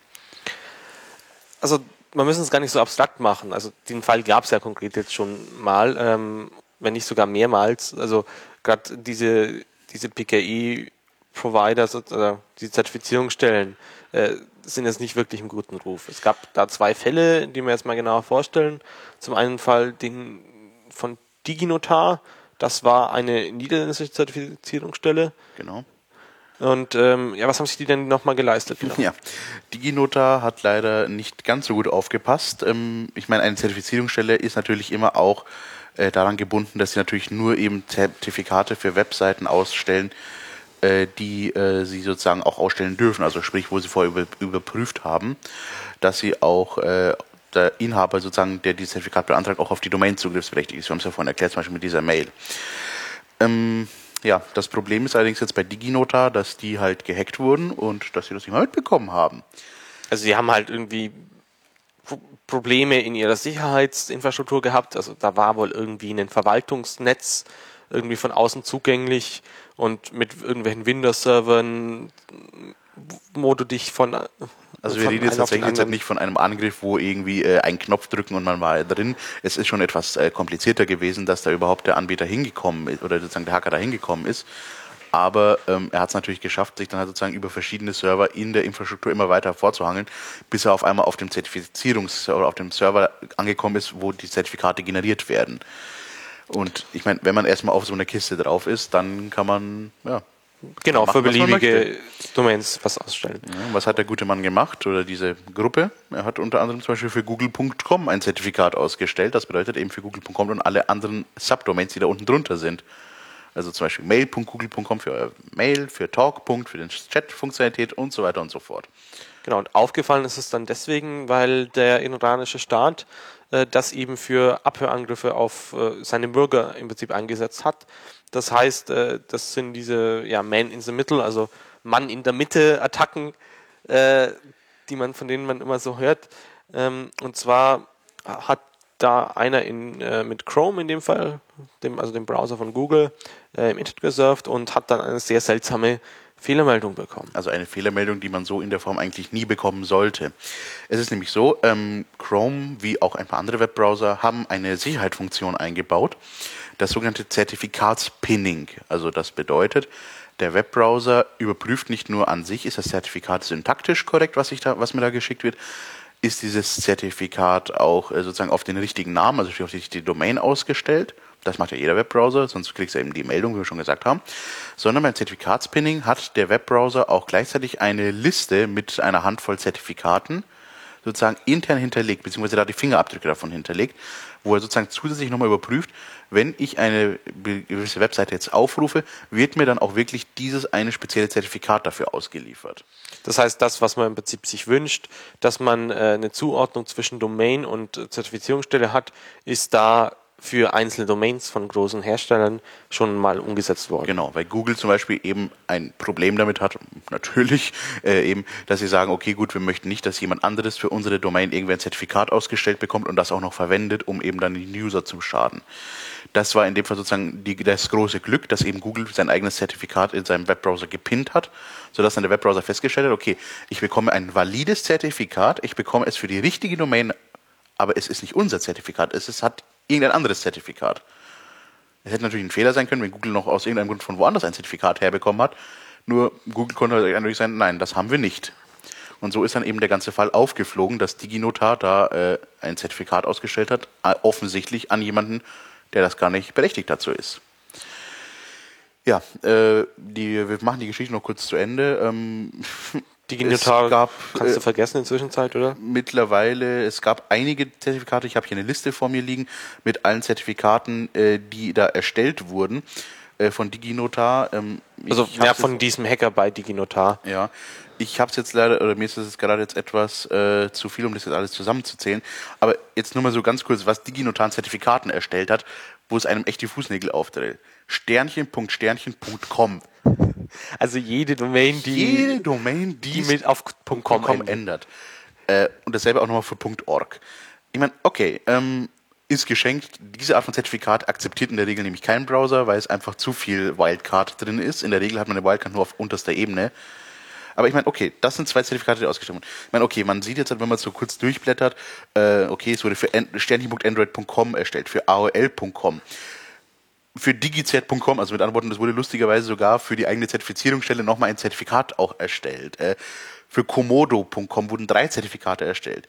Also man muss es gar nicht so abstrakt machen. Also den Fall gab es ja konkret jetzt schon mal, wenn nicht sogar mehrmals. Also gerade diese PKI-Provider, die Zertifizierungsstellen, sind jetzt nicht wirklich im guten Ruf. Es gab da zwei Fälle, die wir jetzt mal genauer vorstellen. Zum einen Fall den von DigiNotar, das war eine niederländische Zertifizierungsstelle. Genau. Und was haben sich die denn nochmal geleistet? Genau. Ja, DigiNotar hat leider nicht ganz so gut aufgepasst. Ich meine, eine Zertifizierungsstelle ist natürlich immer auch daran gebunden, dass sie natürlich nur eben Zertifikate für Webseiten ausstellen, die sie sozusagen auch ausstellen dürfen. Also sprich, wo sie vorher überprüft haben, dass sie auch der Inhaber sozusagen, der dieses Zertifikat beantragt, auch auf die Domain zugriffsberechtigt ist. Wir haben es ja vorhin erklärt, zum Beispiel mit dieser Mail. Ja, das Problem ist allerdings jetzt bei DigiNotar, dass die halt gehackt wurden und dass sie das nicht mal mitbekommen haben. Also sie haben halt irgendwie Probleme in ihrer Sicherheitsinfrastruktur gehabt. Also da war wohl irgendwie ein Verwaltungsnetz irgendwie von außen zugänglich und mit irgendwelchen Windows-Servern, wo du dich von... Also wir reden jetzt tatsächlich jetzt nicht von einem Angriff, wo irgendwie einen Knopf drücken und man war drin. Es ist schon etwas komplizierter gewesen, dass da überhaupt der Anbieter hingekommen ist oder sozusagen der Hacker da hingekommen ist. Aber er hat es natürlich geschafft, sich dann halt sozusagen über verschiedene Server in der Infrastruktur immer weiter vorzuhangeln, bis er auf einmal auf dem oder auf dem Server angekommen ist, wo die Zertifikate generiert werden. Und ich meine, wenn man erstmal auf so einer Kiste drauf ist, dann kann man, ja, genau, machen, für beliebige Domains was ausstellen. Ja, was hat der gute Mann gemacht oder diese Gruppe? Er hat unter anderem zum Beispiel für google.com ein Zertifikat ausgestellt. Das bedeutet eben für google.com und alle anderen Subdomains, die da unten drunter sind. Also zum Beispiel mail.google.com für euer Mail, für Talk. Für den Chat-Funktionalität und so weiter und so fort. Genau, und aufgefallen ist es dann deswegen, weil der iranische Staat das eben für Abhörangriffe auf seine Bürger im Prinzip eingesetzt hat. Das heißt, das sind diese Man in the Middle, also Mann in der Mitte Attacken, von denen man immer so hört. Und zwar hat da einer mit Chrome in dem Fall, dem Browser von Google, im Internet gesurft und hat dann eine sehr seltsame Fehlermeldung bekommen. Also eine Fehlermeldung, die man so in der Form eigentlich nie bekommen sollte. Es ist nämlich so, Chrome wie auch ein paar andere Webbrowser haben eine Sicherheitsfunktion eingebaut, das sogenannte Zertifikatspinning. Also das bedeutet, der Webbrowser überprüft nicht nur an sich, ist das Zertifikat syntaktisch korrekt, was mir da geschickt wird, ist dieses Zertifikat auch sozusagen auf den richtigen Namen, also auf die richtige Domain ausgestellt. Das macht ja jeder Webbrowser, sonst kriegst du eben die Meldung, wie wir schon gesagt haben. Sondern beim Zertifikatspinning hat der Webbrowser auch gleichzeitig eine Liste mit einer Handvoll Zertifikaten, sozusagen intern hinterlegt, beziehungsweise da die Fingerabdrücke davon hinterlegt, wo er sozusagen zusätzlich nochmal überprüft, wenn ich eine gewisse Webseite jetzt aufrufe, wird mir dann auch wirklich dieses eine spezielle Zertifikat dafür ausgeliefert. Das heißt, das, was man im Prinzip sich wünscht, dass man eine Zuordnung zwischen Domain und Zertifizierungsstelle hat, ist da für einzelne Domains von großen Herstellern schon mal umgesetzt worden. Genau, weil Google zum Beispiel eben ein Problem damit hat, natürlich eben, dass sie sagen, okay, gut, wir möchten nicht, dass jemand anderes für unsere Domain irgendwer ein Zertifikat ausgestellt bekommt und das auch noch verwendet, um eben dann den User zu schaden. Das war in dem Fall sozusagen das große Glück, dass eben Google sein eigenes Zertifikat in seinem Webbrowser gepinnt hat, sodass dann der Webbrowser festgestellt hat, okay, ich bekomme ein valides Zertifikat, ich bekomme es für die richtige Domain, aber es ist nicht unser Zertifikat, es hat irgendein anderes Zertifikat. Es hätte natürlich ein Fehler sein können, wenn Google noch aus irgendeinem Grund von woanders ein Zertifikat herbekommen hat, nur Google konnte natürlich sagen, nein, das haben wir nicht. Und so ist dann eben der ganze Fall aufgeflogen, dass DigiNotar da ein Zertifikat ausgestellt hat, offensichtlich an jemanden, der das gar nicht berechtigt dazu ist. Ja, wir machen die Geschichte noch kurz zu Ende. DigiNotar kannst du vergessen in der Zwischenzeit, oder? Mittlerweile, es gab einige Zertifikate, ich habe hier eine Liste vor mir liegen, mit allen Zertifikaten, die da erstellt wurden von DigiNotar. Von diesem Hacker bei DigiNotar. Ja, ich habe es jetzt leider, oder mir ist es gerade jetzt etwas zu viel, um das jetzt alles zusammenzuzählen. Aber jetzt nur mal so ganz kurz, was DigiNotar an Zertifikaten erstellt hat, wo es einem echt die Fußnägel aufdreht. Sternchen.sternchen.com. Also jede Domain, die mit auf .com ändert. Und dasselbe auch nochmal für .org. Ich meine, okay, ist geschenkt. Diese Art von Zertifikat akzeptiert in der Regel nämlich kein Browser, weil es einfach zu viel Wildcard drin ist. In der Regel hat man eine Wildcard nur auf unterster Ebene. Aber ich meine, okay, das sind 2 Zertifikate, die ausgestellt wurden. Ich meine, okay, man sieht jetzt, wenn man so kurz durchblättert, okay, es wurde für sternchen.android.com erstellt, für AOL.com, für digizert.com, also mit anderen Worten, das wurde lustigerweise sogar für die eigene Zertifizierungsstelle nochmal ein Zertifikat auch erstellt. Für komodo.com wurden 3 Zertifikate erstellt.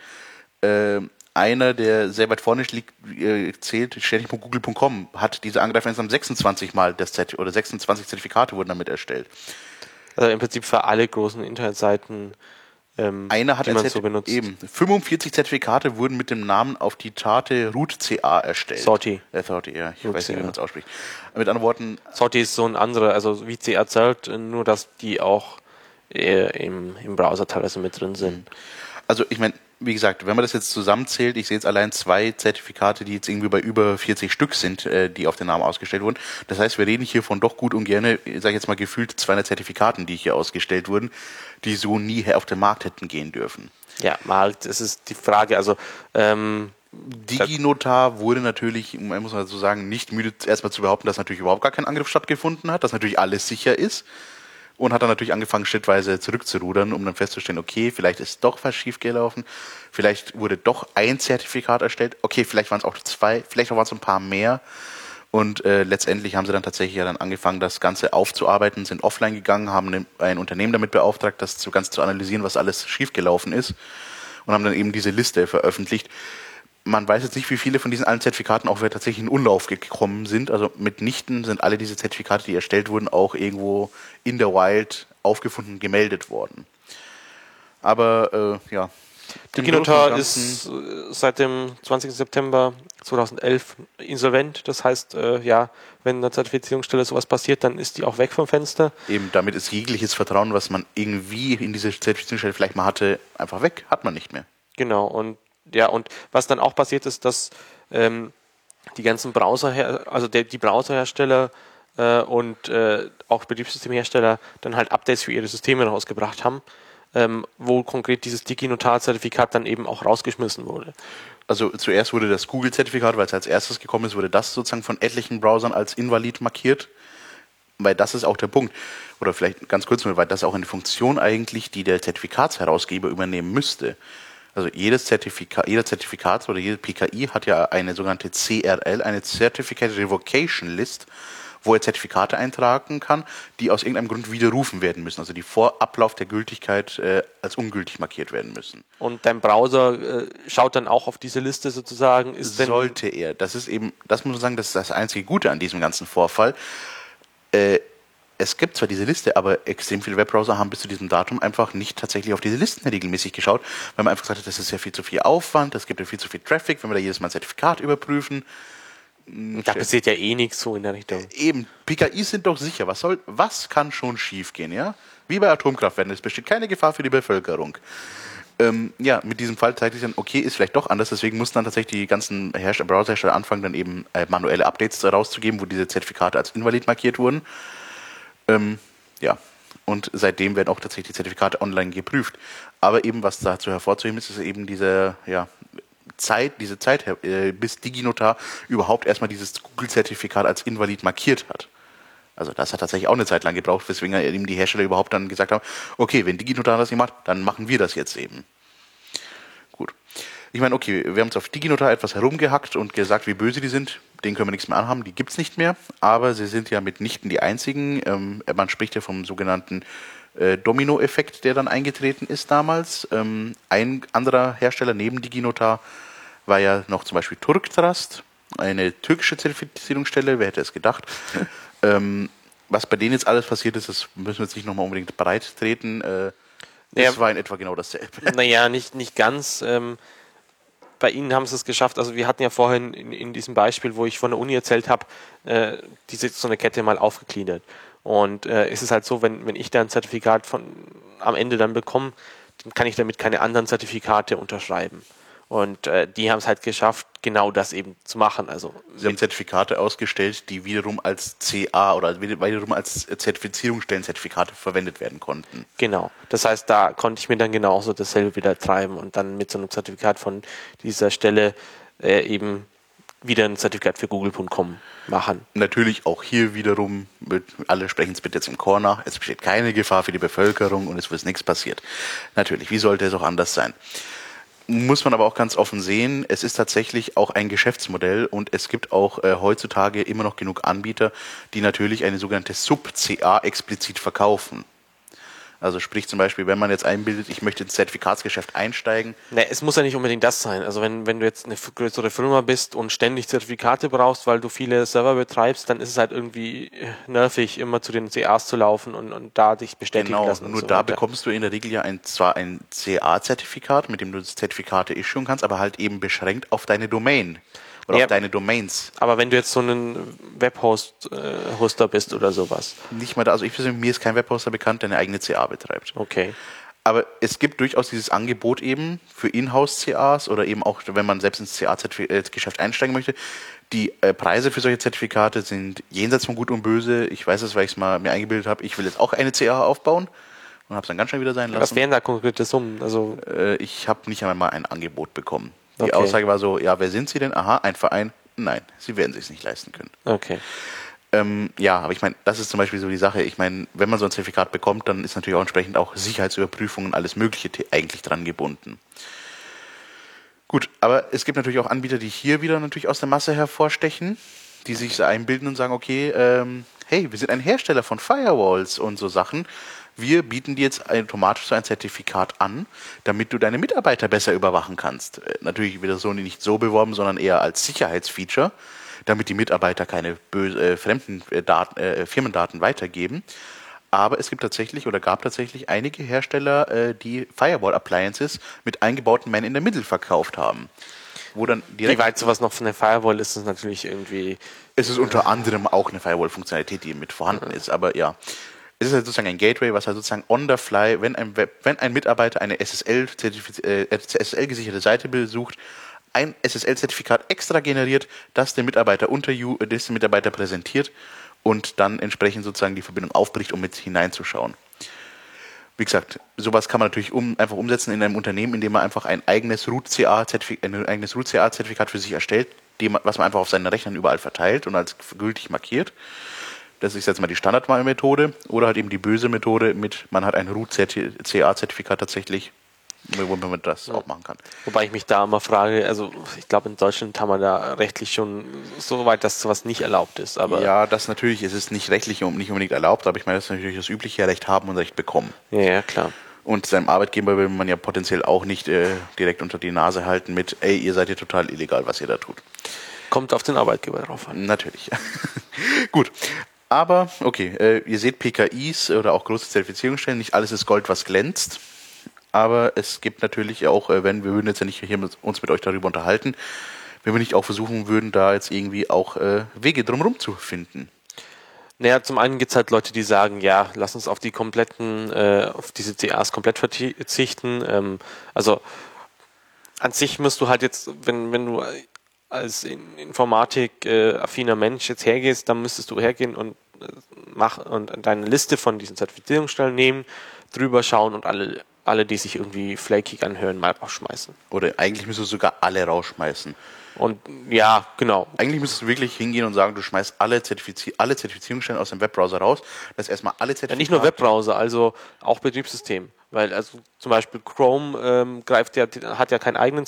Einer, der sehr weit vorne zählt, sternchen.google.com, hat diese Angreifer insgesamt 26 Mal 26 Zertifikate wurden damit erstellt. Also im Prinzip für alle großen Internetseiten, einer hat die man so benutzt. Eben 45 Zertifikate wurden mit dem Namen auf die Tarte root.ca erstellt. Sorti. Sorti, ja, ich weiß nicht, wie man es ausspricht. Mit anderen Worten. Sorti ist so ein anderer, also wie CA zählt, nur dass die auch im Browser teilweise mit drin sind. Also ich meine, wie gesagt, wenn man das jetzt zusammenzählt, ich sehe jetzt allein 2 Zertifikate, die jetzt irgendwie bei über 40 Stück sind, die auf den Namen ausgestellt wurden. Das heißt, wir reden hier von doch gut und gerne, sage ich jetzt mal, gefühlt 200 Zertifikaten, die hier ausgestellt wurden, die so nie auf den Markt hätten gehen dürfen. Ja, Markt, das ist die Frage. Also DigiNotar wurde natürlich, man muss mal so sagen, nicht müde erstmal zu behaupten, dass natürlich überhaupt gar kein Angriff stattgefunden hat, dass natürlich alles sicher ist. Und hat dann natürlich angefangen, schrittweise zurückzurudern, um dann festzustellen, okay, vielleicht ist doch was schiefgelaufen, vielleicht wurde doch ein Zertifikat erstellt, okay, vielleicht waren es auch 2, vielleicht waren es ein paar mehr. Und letztendlich haben sie dann tatsächlich ja dann angefangen, das Ganze aufzuarbeiten, sind offline gegangen, haben ein Unternehmen damit beauftragt, das ganz zu analysieren, was alles schiefgelaufen ist, und haben dann eben diese Liste veröffentlicht. Man weiß jetzt nicht, wie viele von diesen allen Zertifikaten auch tatsächlich in Umlauf gekommen sind. Also mitnichten sind alle diese Zertifikate, die erstellt wurden, auch irgendwo in der Wild aufgefunden, gemeldet worden. Aber ja. DigiNotar ist seit dem 20. September 2011 insolvent. Das heißt, wenn eine Zertifizierungsstelle sowas passiert, dann ist die auch weg vom Fenster. Eben, damit ist jegliches Vertrauen, was man irgendwie in diese Zertifizierungsstelle vielleicht mal hatte, einfach weg. Hat man nicht mehr. Genau, und was dann auch passiert ist, dass die ganzen die Browserhersteller und auch Betriebssystemhersteller dann halt Updates für ihre Systeme rausgebracht haben, wo konkret dieses DigiNotar-Zertifikat dann eben auch rausgeschmissen wurde. Also zuerst wurde das Google-Zertifikat, weil es als erstes gekommen ist, wurde das sozusagen von etlichen Browsern als invalid markiert, weil das ist auch der Punkt. Oder vielleicht ganz kurz nur, weil das auch eine Funktion eigentlich, die der Zertifikatsherausgeber übernehmen müsste. Also jeder Zertifikat oder jede PKI hat ja eine sogenannte CRL, eine Certificate Revocation List, wo er Zertifikate eintragen kann, die aus irgendeinem Grund widerrufen werden müssen, also die vor Ablauf der Gültigkeit als ungültig markiert werden müssen. Und dein Browser schaut dann auch auf diese Liste sozusagen? Sollte er. Das ist eben, das muss man sagen, das ist das einzige Gute an diesem ganzen Vorfall. es gibt zwar diese Liste, aber extrem viele Webbrowser haben bis zu diesem Datum einfach nicht tatsächlich auf diese Listen regelmäßig geschaut, weil man einfach gesagt hat, das ist ja viel zu viel Aufwand, das gibt ja viel zu viel Traffic, wenn wir da jedes Mal ein Zertifikat überprüfen. Da passiert ja eh nichts so in der Richtung. Eben, PKIs sind doch sicher. Was kann schon schief gehen, ja? Wie bei Atomkraftwerken, es besteht keine Gefahr für die Bevölkerung. Ja, mit diesem Fall zeigt sich dann, okay, ist vielleicht doch anders, deswegen mussten dann tatsächlich die ganzen Browserhersteller anfangen, dann eben manuelle Updates rauszugeben, wo diese Zertifikate als invalid markiert wurden. Ja, und seitdem werden auch tatsächlich die Zertifikate online geprüft. Aber eben, was dazu hervorzuheben ist, ist eben diese Zeit, bis DigiNotar überhaupt erstmal dieses Google-Zertifikat als invalid markiert hat. Also das hat tatsächlich auch eine Zeit lang gebraucht, weswegen eben die Hersteller überhaupt dann gesagt haben, okay, wenn DigiNotar das nicht macht, dann machen wir das jetzt eben. Gut. Ich meine, okay, wir haben jetzt auf DigiNotar etwas herumgehackt und gesagt, wie böse die sind. Den können wir nichts mehr anhaben, die gibt's nicht mehr. Aber sie sind ja mitnichten die einzigen. Man spricht ja vom sogenannten Domino-Effekt, der dann eingetreten ist damals. Ein anderer Hersteller neben DigiNotar war ja noch zum Beispiel Turktrust, eine türkische Zertifizierungsstelle, wer hätte es gedacht. Was bei denen jetzt alles passiert ist, das müssen wir jetzt nicht nochmal unbedingt breit treten. Das war in etwa genau dasselbe. Naja, nicht ganz. Bei Ihnen haben Sie es geschafft. Also wir hatten ja vorhin in diesem Beispiel, wo ich von der Uni erzählt habe, so eine Kette mal aufgegliedert. Und es ist halt so, wenn ich da ein Zertifikat am Ende dann bekomme, dann kann ich damit keine anderen Zertifikate unterschreiben. Und die haben es halt geschafft, genau das eben zu machen. Also Sie haben Zertifikate ausgestellt, die wiederum als CA oder wiederum als Zertifizierungsstellen-Zertifikate verwendet werden konnten. Genau. Das heißt, da konnte ich mir dann genauso dasselbe wieder treiben und dann mit so einem Zertifikat von dieser Stelle eben wieder ein Zertifikat für Google.com machen. Natürlich auch hier wiederum, alle sprechen es bitte jetzt im Chor nach, es besteht keine Gefahr für die Bevölkerung und es wird nichts passiert. Natürlich, wie sollte es auch anders sein? Muss man aber auch ganz offen sehen, es ist tatsächlich auch ein Geschäftsmodell und es gibt auch heutzutage immer noch genug Anbieter, die natürlich eine sogenannte Sub-CA explizit verkaufen. Also sprich zum Beispiel, wenn man jetzt einbildet, ich möchte ins Zertifikatsgeschäft einsteigen. Ne, es muss ja nicht unbedingt das sein. Also wenn du jetzt eine größere Firma bist und ständig Zertifikate brauchst, weil du viele Server betreibst, dann ist es halt irgendwie nervig, immer zu den CAs zu laufen und da dich bestätigen lassen. Genau, nur da bekommst du in der Regel ja zwar ein CA-Zertifikat, mit dem du Zertifikate issuen kannst, aber halt eben beschränkt auf deine Domain. Oder auf deine Domains. Aber wenn du jetzt so ein Webhoster bist oder sowas. Nicht mal da, also mir ist kein Webhoster bekannt, der eine eigene CA betreibt. Okay. Aber es gibt durchaus dieses Angebot eben für Inhouse-CAs oder eben auch, wenn man selbst ins CA-Geschäft einsteigen möchte. Die Preise für solche Zertifikate sind jenseits von Gut und Böse. Ich weiß es, weil ich es mal mir eingebildet habe. Ich will jetzt auch eine CA aufbauen und habe es dann ganz schnell wieder sein lassen. Was wären da konkrete Summen? Also ich habe nicht einmal ein Angebot bekommen. Die Aussage war so, ja, wer sind Sie denn? Aha, ein Verein? Nein, Sie werden es sich nicht leisten können. Okay. Ja, aber ich meine, das ist zum Beispiel so die Sache. Ich meine, wenn man so ein Zertifikat bekommt, dann ist natürlich auch entsprechend auch Sicherheitsüberprüfungen, alles Mögliche eigentlich dran gebunden. Gut, aber es gibt natürlich auch Anbieter, die hier wieder natürlich aus der Masse hervorstechen, die sich so einbilden und sagen, okay, hey, wir sind ein Hersteller von Firewalls und so Sachen. Wir bieten dir jetzt automatisch so ein Zertifikat an, damit du deine Mitarbeiter besser überwachen kannst. Natürlich wird das so nicht so beworben, sondern eher als Sicherheitsfeature, damit die Mitarbeiter keine fremden Firmendaten weitergeben. Aber es gibt tatsächlich oder gab tatsächlich einige Hersteller, die Firewall-Appliances mit eingebauten Man-in-the-Middle verkauft haben. Wo dann direkt wie weit sowas noch von der Firewall ist, ist natürlich irgendwie... Es ist unter anderem auch eine Firewall-Funktionalität, die mit vorhanden ist, aber ja. Es ist halt sozusagen ein Gateway, was halt sozusagen on the fly, wenn ein Mitarbeiter eine SSL-gesicherte Seite besucht, ein SSL-Zertifikat extra generiert, das dem Mitarbeiter präsentiert und dann entsprechend sozusagen die Verbindung aufbricht, um mit hineinzuschauen. Wie gesagt, sowas kann man natürlich einfach umsetzen in einem Unternehmen, in dem man einfach ein eigenes Root-CA-Zertifikat für sich erstellt, was man einfach auf seinen Rechnern überall verteilt und als gültig markiert. Das ist jetzt mal die Standardmethode oder halt eben die böse Methode man hat ein Root-CA-Zertifikat tatsächlich, wo man das auch machen kann. Wobei ich mich da immer frage, also ich glaube in Deutschland haben wir da rechtlich schon so weit, dass sowas nicht erlaubt ist. Aber ja, das natürlich, es ist nicht rechtlich nicht unbedingt erlaubt, aber ich meine, das ist natürlich das übliche Recht haben und Recht bekommen. Ja, klar. Und seinem Arbeitgeber will man ja potenziell auch nicht direkt unter die Nase halten mit, ey, ihr seid ja total illegal, was ihr da tut. Kommt auf den Arbeitgeber drauf an. Natürlich. Gut. Aber, okay, ihr seht PKIs oder auch große Zertifizierungsstellen, nicht alles ist Gold, was glänzt. Aber es gibt natürlich auch, wir würden jetzt ja nicht hier uns mit euch darüber unterhalten, wenn wir nicht auch versuchen würden, da jetzt irgendwie auch Wege drumherum zu finden. Naja, zum einen gibt es halt Leute, die sagen, ja, lass uns auf die kompletten, auf diese CAs komplett verzichten. Also an sich musst du halt jetzt, wenn du als Informatik-affiner Mensch jetzt hergehst, dann müsstest du hergehen und deine Liste von diesen Zertifizierungsstellen nehmen, drüber schauen und alle, die sich irgendwie flakig anhören, mal rausschmeißen. Oder eigentlich müsstest du sogar alle rausschmeißen. Und ja, genau. Eigentlich müsstest du wirklich hingehen und sagen, du schmeißt alle Zertifizierungsstellen aus dem Webbrowser raus. Das erstmal alle Zertifikate. Ja, nicht nur Webbrowser, also auch Betriebssystem. Weil also zum Beispiel Chrome hat ja keinen eigenen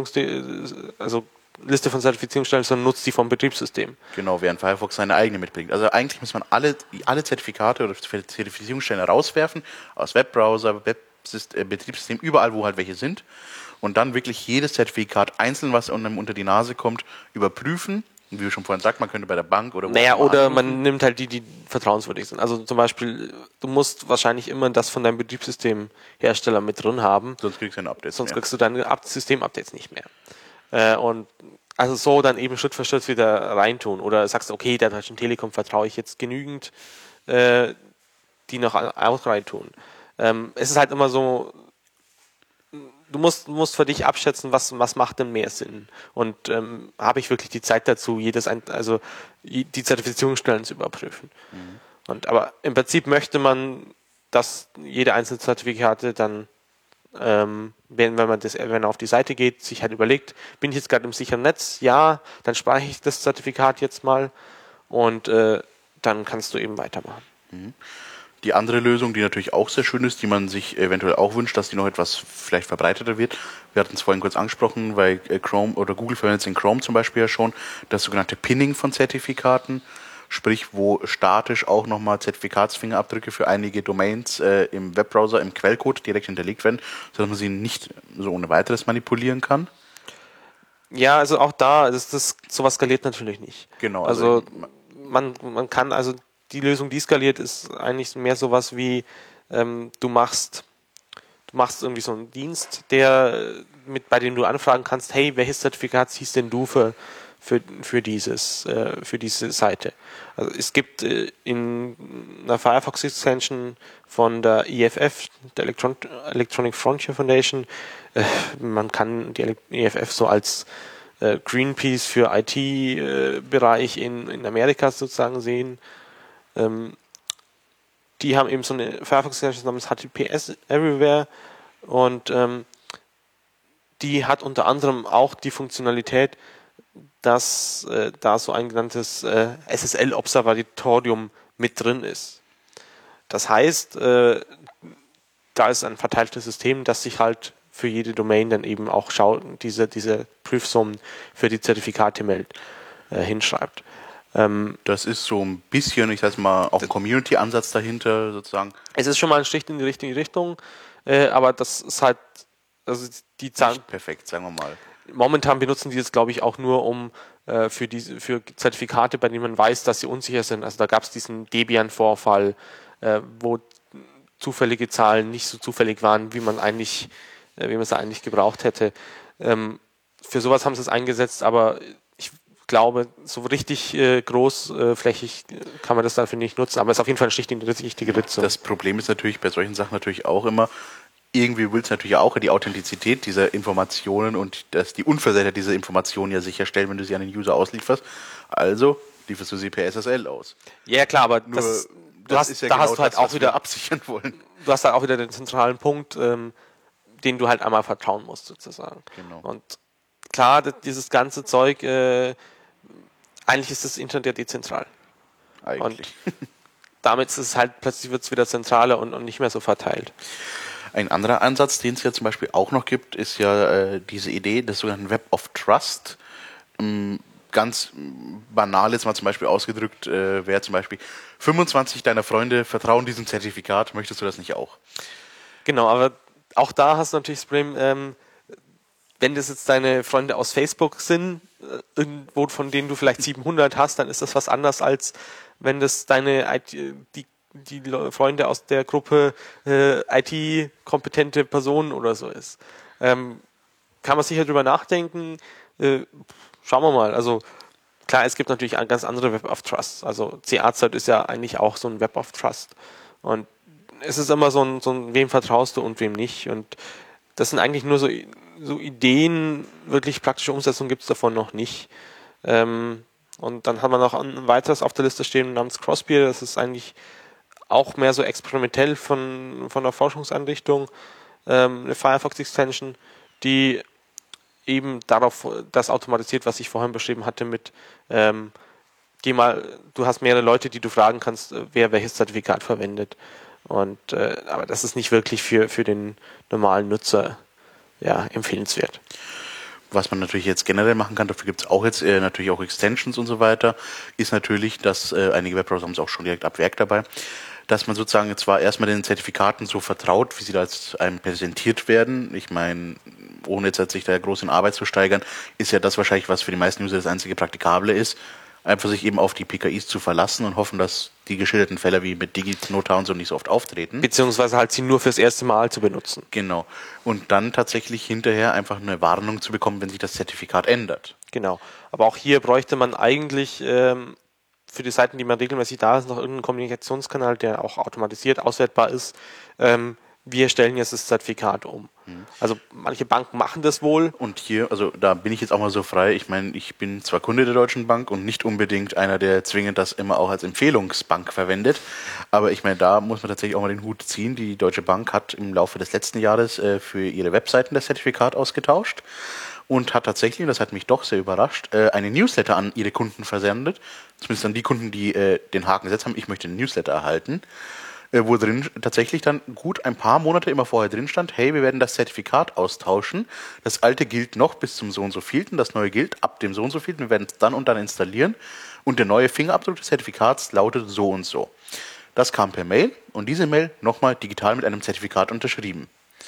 Liste von Zertifizierungsstellen, sondern nutzt die vom Betriebssystem. Genau, während Firefox seine eigene mitbringt. Also eigentlich muss man alle Zertifikate oder Zertifizierungsstellen rauswerfen, aus Webbrowser, Betriebssystem, überall, wo halt welche sind. Und dann wirklich jedes Zertifikat einzeln, was einem unter die Nase kommt, überprüfen. Wie wir schon vorhin sagt, man könnte bei der Bank oder man nimmt halt die vertrauenswürdig sind. Also zum Beispiel, du musst wahrscheinlich immer das von deinem Betriebssystemhersteller mit drin haben. Sonst kriegst du ein Update. Sonst kriegst du deine System-Updates nicht mehr. Und also so dann eben Schritt für Schritt wieder reintun. Oder sagst du, okay, der Deutschen Telekom vertraue ich jetzt genügend, die noch auch reintun. Es ist halt immer so, du musst für dich abschätzen, was macht denn mehr Sinn. Und habe ich wirklich die Zeit dazu, die Zertifizierungsstellen zu überprüfen. Mhm. Aber im Prinzip möchte man, dass jede einzelne Zertifikate dann, wenn er auf die Seite geht, sich halt überlegt, bin ich jetzt gerade im sicheren Netz? Ja, dann speichere ich das Zertifikat jetzt mal und dann kannst du eben weitermachen. Mhm. Die andere Lösung, die natürlich auch sehr schön ist, die man sich eventuell auch wünscht, dass die noch etwas vielleicht verbreiteter wird. Wir hatten es vorhin kurz angesprochen, weil Chrome oder Google verwendet es in Chrome zum Beispiel ja schon, das sogenannte Pinning von Zertifikaten, sprich wo statisch auch nochmal Zertifikatsfingerabdrücke für einige Domains im Webbrowser, im Quellcode direkt hinterlegt werden, sodass man sie nicht so ohne weiteres manipulieren kann. Ja, also auch da, sowas skaliert natürlich nicht. Genau. Also man kann die Lösung, die skaliert, ist eigentlich mehr sowas wie, du machst irgendwie so einen Dienst, bei dem du anfragen kannst, hey, welches Zertifikat siehst denn du für diese Seite? Also es gibt in einer Firefox Extension von der EFF, der Electronic Frontier Foundation, man kann die EFF so als Greenpeace für IT-Bereich in Amerika sozusagen sehen. Die haben eben so eine Firefox-Extension namens HTTPS Everywhere und die hat unter anderem auch die Funktionalität, dass da so ein genanntes SSL-Observatorium mit drin ist. Das heißt, da ist ein verteiltes System, das sich halt für jede Domain dann eben auch diese Prüfsummen für die Zertifikate hinschreibt. Das ist so ein bisschen, ich sag mal, auch ein Community-Ansatz dahinter sozusagen. Es ist schon mal ein Schritt in die richtige Richtung, aber das ist halt, also die Zahlen. Nicht perfekt, sagen wir mal. Momentan benutzen die das, glaube ich, auch nur für Zertifikate, bei denen man weiß, dass sie unsicher sind. Also da gab es diesen Debian-Vorfall, wo zufällige Zahlen nicht so zufällig waren, wie man es eigentlich gebraucht hätte. Für sowas haben sie es eingesetzt, aber ich glaube, so richtig großflächig kann man das dafür nicht nutzen, aber es ist auf jeden Fall ein Stich in die richtige Richtung. Das Problem ist natürlich bei solchen Sachen natürlich auch immer, irgendwie will es natürlich auch die Authentizität dieser Informationen und dass die Unversehrtheit dieser Informationen ja sicherstellen, wenn du sie an den User auslieferst. Also lieferst du sie per SSL aus. Ja, klar, aber da hast du halt auch wieder absichern wollen. Du hast halt auch wieder den zentralen Punkt, den du halt einmal vertrauen musst, sozusagen. Genau. Und klar, dieses ganze Zeug, eigentlich ist das Internet ja dezentral. Eigentlich. Und damit ist es halt, plötzlich wird es wieder zentraler und nicht mehr so verteilt. Ein anderer Ansatz, den es ja zum Beispiel auch noch gibt, ist ja diese Idee des sogenannten Web of Trust. Ganz banal jetzt mal zum Beispiel ausgedrückt, wäre zum Beispiel 25 deiner Freunde vertrauen diesem Zertifikat, möchtest du das nicht auch? Genau, aber auch da hast du natürlich das Problem, wenn das jetzt deine Freunde aus Facebook sind, irgendwo, von denen du vielleicht 700 hast, dann ist das was anderes, als wenn das deine die Freunde aus der Gruppe IT-kompetente Personen oder so ist. Kann man sicher drüber nachdenken. Schauen wir mal. Also klar, es gibt natürlich ganz andere Web of Trust. Also CA-Zeit ist ja eigentlich auch so ein Web of Trust. Und es ist immer so ein wem vertraust du und wem nicht. Und das sind eigentlich nur so Ideen, wirklich praktische Umsetzung gibt es davon noch nicht. Und dann haben wir noch ein weiteres auf der Liste stehen namens Crossbeer. Das ist eigentlich auch mehr so experimentell von der Forschungseinrichtung. Eine Firefox-Extension, die eben darauf das automatisiert, was ich vorhin beschrieben hatte mit du hast mehrere Leute, die du fragen kannst, wer welches Zertifikat verwendet. Und aber das ist nicht wirklich für den normalen Nutzer empfehlenswert. Was man natürlich jetzt generell machen kann, dafür gibt es auch jetzt natürlich auch Extensions und so weiter, ist natürlich, dass einige Webbrowser haben es auch schon direkt ab Werk dabei, dass man sozusagen zwar erstmal den Zertifikaten so vertraut, wie sie da als einem präsentiert werden. Ich meine, ohne jetzt sich da groß in Arbeit zu steigern, ist ja das wahrscheinlich, was für die meisten User das einzige Praktikable ist, einfach sich eben auf die PKIs zu verlassen und hoffen, dass die geschilderten Fälle wie mit DigiNotar und so nicht so oft auftreten. Beziehungsweise halt sie nur fürs erste Mal zu benutzen. Genau. Und dann tatsächlich hinterher einfach eine Warnung zu bekommen, wenn sich das Zertifikat ändert. Genau. Aber auch hier bräuchte man eigentlich für die Seiten, die man regelmäßig da ist, noch irgendeinen Kommunikationskanal, der auch automatisiert auswertbar ist. Wir stellen jetzt das Zertifikat um. Also manche Banken machen das wohl. Und hier, also da bin ich jetzt auch mal so frei, ich meine, ich bin zwar Kunde der Deutschen Bank und nicht unbedingt einer, der zwingend das immer auch als Empfehlungsbank verwendet, aber ich meine, da muss man tatsächlich auch mal den Hut ziehen. Die Deutsche Bank hat im Laufe des letzten Jahres für ihre Webseiten das Zertifikat ausgetauscht und hat tatsächlich, und das hat mich doch sehr überrascht, eine Newsletter an ihre Kunden versendet, zumindest an die Kunden, die den Haken gesetzt haben, ich möchte einen Newsletter erhalten, wo drin tatsächlich dann gut ein paar Monate immer vorher drin stand, hey, wir werden das Zertifikat austauschen, das alte gilt noch bis zum so und so vielten, das neue gilt ab dem so und so vielten, wir werden es dann und dann installieren und der neue Fingerabdruck des Zertifikats lautet so und so. Das kam per Mail und diese Mail nochmal digital mit einem Zertifikat unterschrieben.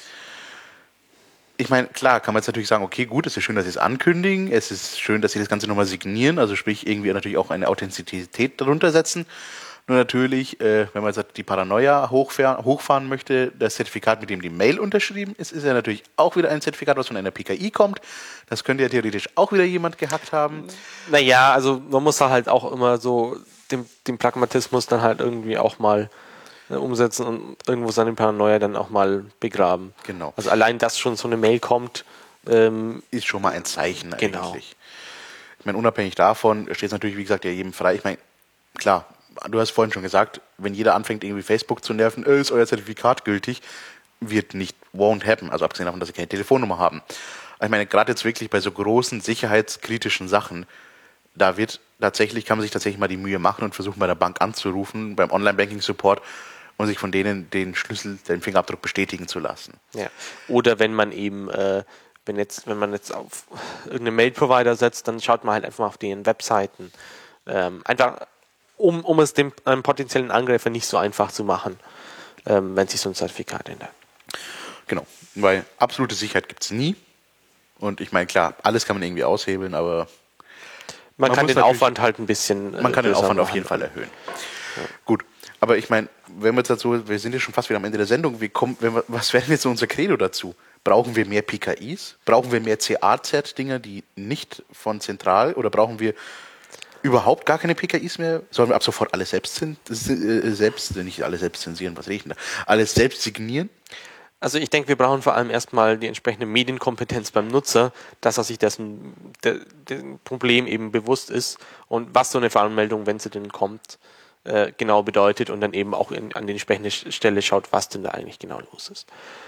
Ich meine, klar, kann man jetzt natürlich sagen, okay, gut, es ist schön, dass sie es ankündigen, es ist schön, dass sie das Ganze nochmal signieren, also sprich irgendwie natürlich auch eine Authentizität darunter setzen. Nur natürlich, wenn man jetzt die Paranoia hochfahren möchte, das Zertifikat, mit dem die Mail unterschrieben ist, ist ja natürlich auch wieder ein Zertifikat, was von einer PKI kommt. Das könnte ja theoretisch auch wieder jemand gehackt haben. Naja, also man muss da halt auch immer so den Pragmatismus dann halt irgendwie auch mal umsetzen und irgendwo seine Paranoia dann auch mal begraben. Genau. Also allein, dass schon so eine Mail kommt, ist schon mal ein Zeichen genau. Eigentlich. Ich meine, unabhängig davon steht es natürlich, wie gesagt, ja jedem frei. Ich meine, klar, du hast vorhin schon gesagt, wenn jeder anfängt, irgendwie Facebook zu nerven, ist euer Zertifikat gültig, won't happen. Also abgesehen davon, dass sie keine Telefonnummer haben. Ich meine, gerade jetzt wirklich bei so großen, sicherheitskritischen Sachen, kann man sich tatsächlich mal die Mühe machen und versuchen, bei der Bank anzurufen, beim Online-Banking-Support und sich von denen den Schlüssel, den Fingerabdruck bestätigen zu lassen. Ja. Oder wenn man eben, wenn man jetzt auf irgendeinen Mail-Provider setzt, dann schaut man halt einfach mal auf deren Webseiten. Einfach um es dem einem potenziellen Angreifer nicht so einfach zu machen, wenn sich so ein Zertifikat ändert. Genau, weil absolute Sicherheit gibt es nie. Und ich meine, klar, alles kann man irgendwie aushebeln, aber man kann den Aufwand halt ein bisschen man kann den Aufwand machen. auf jeden Fall erhöhen. Ja. Gut, aber ich meine, wenn wir jetzt dazu, wir sind ja schon fast wieder am Ende der Sendung, was wäre denn jetzt so unser Credo dazu? Brauchen wir mehr PKIs? Brauchen wir mehr CA-Zert-Dinger, die nicht von zentral, oder brauchen wir überhaupt gar keine PKIs mehr? Sollen wir ab sofort alles nicht alle selbst zensieren, was rede ich denn da? Alles selbst signieren? Also ich denke, wir brauchen vor allem erstmal die entsprechende Medienkompetenz beim Nutzer, dass er sich dessen Problem eben bewusst ist und was so eine Fehlanmeldung, wenn sie denn kommt, genau bedeutet und dann eben auch an die entsprechende Stelle schaut, was denn da eigentlich genau los ist.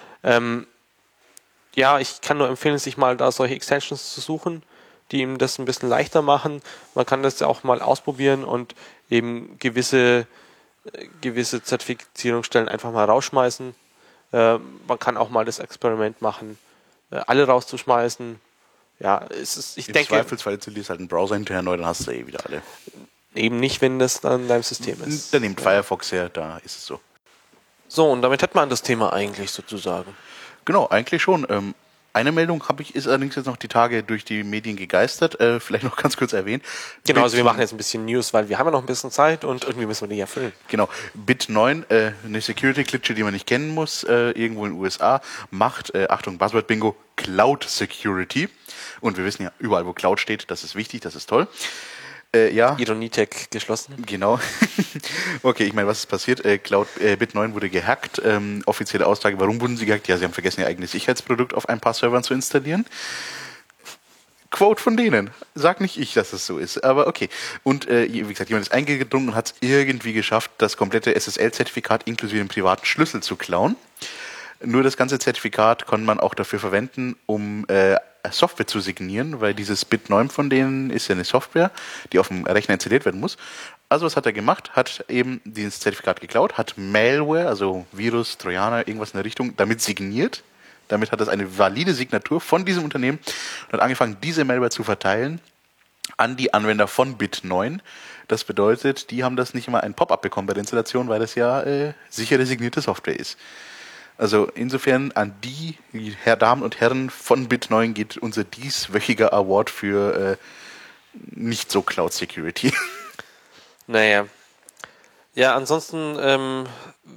Ja, ich kann nur empfehlen, sich mal da solche Extensions zu suchen, die ihm das ein bisschen leichter machen. Man kann das ja auch mal ausprobieren und eben gewisse Zertifizierungsstellen einfach mal rausschmeißen. Man kann auch mal das Experiment machen, alle rauszuschmeißen. Ja, ich denke, im Zweifelsfall installierst halt einen Browser hinterher neu, dann hast du wieder alle. Eben nicht, wenn das dann in deinem System ist. Dann nimmt Firefox her, da ist es so. So, und damit hat man das Thema eigentlich sozusagen. Genau, eigentlich schon. Eine Meldung ist allerdings jetzt noch die Tage durch die Medien gegeistert. Vielleicht noch ganz kurz erwähnt. Genau, also wir machen jetzt ein bisschen News, weil wir haben ja noch ein bisschen Zeit und irgendwie müssen wir die erfüllen. Genau. Bit9, eine Security-Klitsche, die man nicht kennen muss, irgendwo in den USA, macht, Achtung, Buzzword-Bingo, Cloud Security. Und wir wissen ja, überall wo Cloud steht, das ist wichtig, das ist toll. Ja. Ironietech geschlossen. Genau. Okay, ich meine, was ist passiert? Bit9 wurde gehackt. Offizielle Aussage, warum wurden sie gehackt? Ja, sie haben vergessen, ihr eigenes Sicherheitsprodukt auf ein paar Servern zu installieren. Quote von denen. Sag nicht ich, dass es so ist, aber okay. Und wie gesagt, jemand ist eingedrungen und hat es irgendwie geschafft, das komplette SSL-Zertifikat inklusive dem privaten Schlüssel zu klauen. Nur das ganze Zertifikat konnte man auch dafür verwenden, um Software zu signieren, weil dieses Bit9 von denen ist ja eine Software, die auf dem Rechner installiert werden muss. Also was hat er gemacht? Hat eben dieses Zertifikat geklaut, hat Malware, also Virus, Trojaner, irgendwas in der Richtung, damit signiert. Damit hat es eine valide Signatur von diesem Unternehmen und hat angefangen, diese Malware zu verteilen an die Anwender von Bit9. Das bedeutet, die haben das nicht immer ein Pop-up bekommen bei der Installation, weil das ja sichere signierte Software ist. Also insofern an die Damen und Herren von Bit9 geht unser dieswöchiger Award für nicht so Cloud Security. Naja. Ja, ansonsten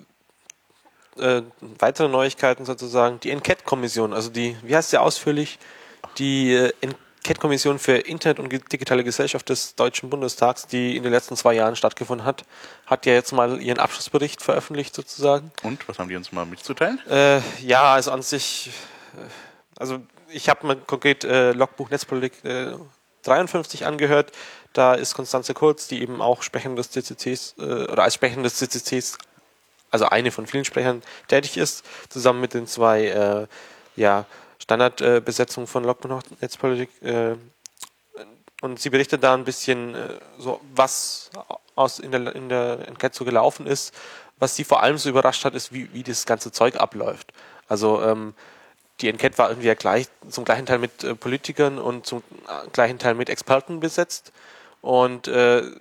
weitere Neuigkeiten sozusagen. Die Enquete-Kommission, also die, wie heißt sie ausführlich? Die Enquete-Kommission für Internet und digitale Gesellschaft des Deutschen Bundestags, die in den letzten 2 Jahren stattgefunden hat, hat ja jetzt mal ihren Abschlussbericht veröffentlicht sozusagen. Und, was haben die uns mal mitzuteilen? Ja, also an sich, also ich habe mir konkret Logbuch Netzpolitik 53 angehört. Da ist Konstanze Kurz, die eben auch Sprecherin des CCCs oder als Sprecherin des CCCs, also eine von vielen Sprechern, tätig ist, zusammen mit den 2 Standardbesetzungen von Logbuch Netzpolitik. Und sie berichtet da ein bisschen so, was in der Enquete so gelaufen ist. Was sie vor allem so überrascht hat, ist, wie das ganze Zeug abläuft. Also die Enquete war irgendwie ja zum gleichen Teil mit Politikern und zum gleichen Teil mit Experten besetzt. Und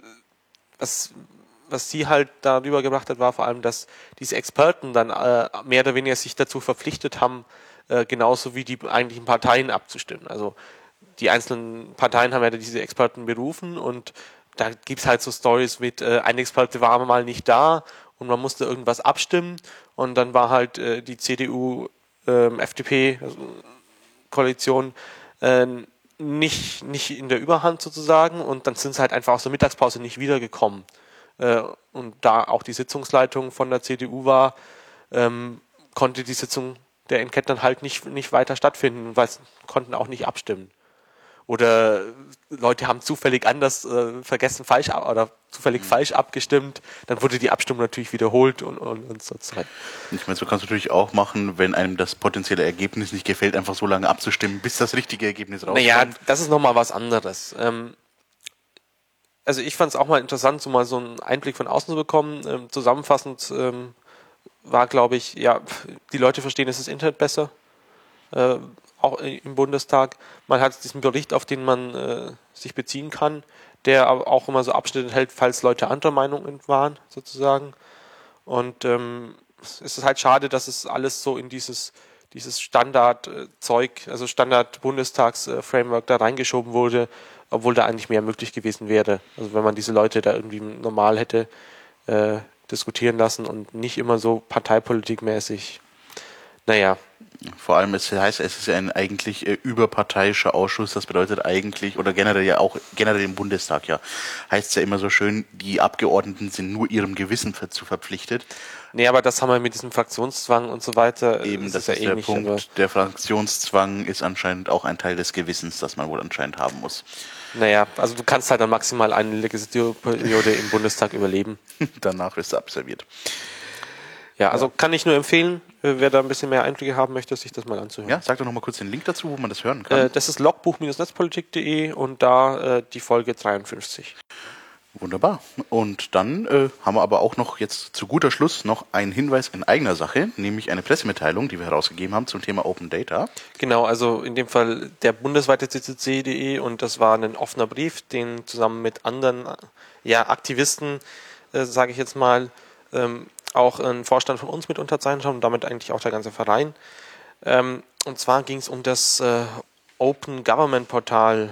was sie halt darüber gebracht hat, war vor allem, dass diese Experten dann mehr oder weniger sich dazu verpflichtet haben, genauso wie die eigentlichen Parteien abzustimmen. Also die einzelnen Parteien haben ja diese Experten berufen und da gibt es halt so Stories mit, ein Experte war mal nicht da und man musste irgendwas abstimmen und dann war halt die CDU, FDP, also Koalition, nicht in der Überhand sozusagen und dann sind sie halt einfach aus der Mittagspause nicht wiedergekommen. Und da auch die Sitzungsleitung von der CDU war, konnte die Sitzung der Enquete dann halt nicht weiter stattfinden, weil sie konnten auch nicht abstimmen. Oder Leute haben zufällig falsch abgestimmt, dann wurde die Abstimmung natürlich wiederholt und so Zeug. Ich meine, so kannst du natürlich auch machen, wenn einem das potenzielle Ergebnis nicht gefällt, einfach so lange abzustimmen, bis das richtige Ergebnis rauskommt. Naja, das ist nochmal was anderes. Also ich fand es auch mal interessant, so mal so einen Einblick von außen zu bekommen. Zusammenfassend war, glaube ich, ja, die Leute verstehen das Internet besser, auch im Bundestag. Man hat diesen Bericht, auf den man sich beziehen kann, der aber auch immer so Abschnitte enthält, falls Leute anderer Meinung waren, sozusagen. Und es ist halt schade, dass es alles so in dieses Standardzeug, also Standard-Bundestags-Framework da reingeschoben wurde, obwohl da eigentlich mehr möglich gewesen wäre. Also wenn man diese Leute da irgendwie normal hätte diskutieren lassen und nicht immer so parteipolitikmäßig. Naja. Vor allem, es ist ja ein eigentlich überparteiischer Ausschuss, das bedeutet eigentlich, oder generell im Bundestag ja, heißt es ja immer so schön, die Abgeordneten sind nur ihrem Gewissen zu verpflichtet. Nee, aber das haben wir mit diesem Fraktionszwang und so weiter. Eben, das ist ja der Punkt. Der Fraktionszwang ist anscheinend auch ein Teil des Gewissens, das man wohl anscheinend haben muss. Naja, also du kannst halt dann maximal eine Legislaturperiode im Bundestag überleben. Danach wirst du abserviert. Ja, also kann ich nur empfehlen, wer da ein bisschen mehr Einblicke haben möchte, sich das mal anzuhören. Ja, sag doch nochmal kurz den Link dazu, wo man das hören kann. Das ist logbuch-netzpolitik.de und da die Folge 53. Wunderbar. Und dann haben wir aber auch noch jetzt zu guter Schluss noch einen Hinweis in eigener Sache, nämlich eine Pressemitteilung, die wir herausgegeben haben zum Thema Open Data. Genau, also in dem Fall der bundesweite CCC.de und das war ein offener Brief, den zusammen mit anderen Aktivisten, sage ich jetzt mal, auch ein Vorstand von uns mit unterzeichnet haben und damit eigentlich auch der ganze Verein. Und zwar ging es um das Open Government Portal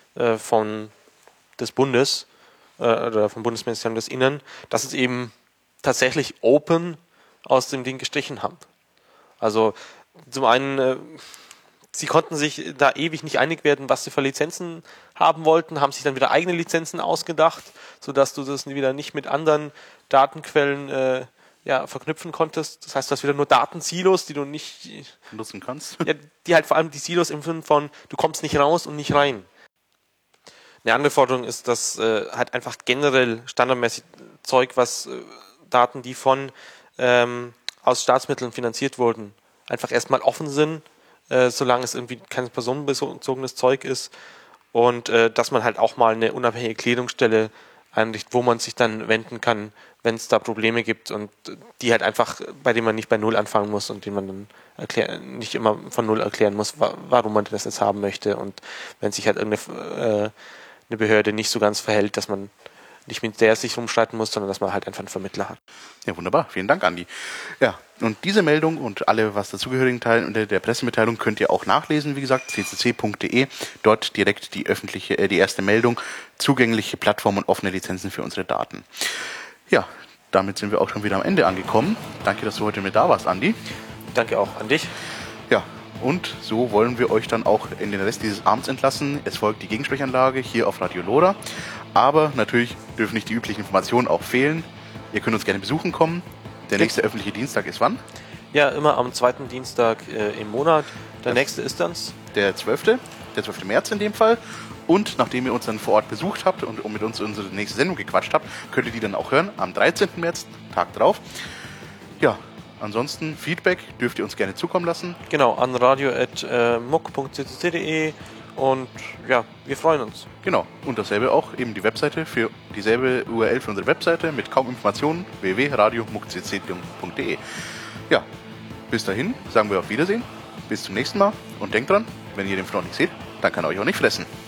des Bundes oder vom Bundesministerium des Innern, dass es eben tatsächlich Open aus dem Ding gestrichen haben. Also zum einen, sie konnten sich da ewig nicht einig werden, was sie für Lizenzen haben wollten, haben sich dann wieder eigene Lizenzen ausgedacht, sodass du das wieder nicht mit anderen Datenquellen verknüpfen konntest. Das heißt, du hast wieder nur Datensilos, die du nicht nutzen kannst. Ja, die halt vor allem die Silos im Sinne von, du kommst nicht raus und nicht rein. Eine andere Forderung ist, dass halt einfach generell standardmäßig Zeug, was Daten, die von aus Staatsmitteln finanziert wurden, einfach erstmal offen sind, solange es irgendwie kein personenbezogenes Zeug ist, und dass man halt auch mal eine unabhängige Klärungsstelle einrichtet, wo man sich dann wenden kann, wenn es da Probleme gibt, und die halt einfach, bei denen man nicht bei Null anfangen muss und denen man dann nicht immer von Null erklären muss, warum man das jetzt haben möchte, und wenn sich halt eine Behörde nicht so ganz verhält, dass man nicht mit der sich rumstreiten muss, sondern dass man halt einfach einen Vermittler hat. Ja, wunderbar. Vielen Dank, Andi. Ja, und diese Meldung und alle was dazugehörigen Teile unter der Pressemitteilung könnt ihr auch nachlesen, wie gesagt, ccc.de. Dort direkt die erste Meldung, zugängliche Plattform und offene Lizenzen für unsere Daten. Ja, damit sind wir auch schon wieder am Ende angekommen. Danke, dass du heute mit da warst, Andi. Danke auch an dich. Ja, und so wollen wir euch dann auch in den Rest dieses Abends entlassen. Es folgt die Gegensprechanlage hier auf Radio Lora. Aber natürlich dürfen nicht die üblichen Informationen auch fehlen. Ihr könnt uns gerne besuchen kommen. Der nächste öffentliche Dienstag ist wann? Ja, immer am zweiten Dienstag im Monat. Der nächste ist dann der 12. März in dem Fall. Und nachdem ihr uns dann vor Ort besucht habt und mit uns unsere nächste Sendung gequatscht habt, könnt ihr die dann auch hören am 13. März, Tag drauf. Ja, ansonsten Feedback dürft ihr uns gerne zukommen lassen. Genau, an radio@muck.ccc.de, und ja, wir freuen uns. Genau, und dasselbe auch, eben die Webseite, für dieselbe URL für unsere Webseite mit kaum Informationen, www.radiomuckcc.de. Ja, bis dahin sagen wir auf Wiedersehen, bis zum nächsten Mal, und denkt dran, wenn ihr den Frau nicht seht, dann kann er euch auch nicht fressen.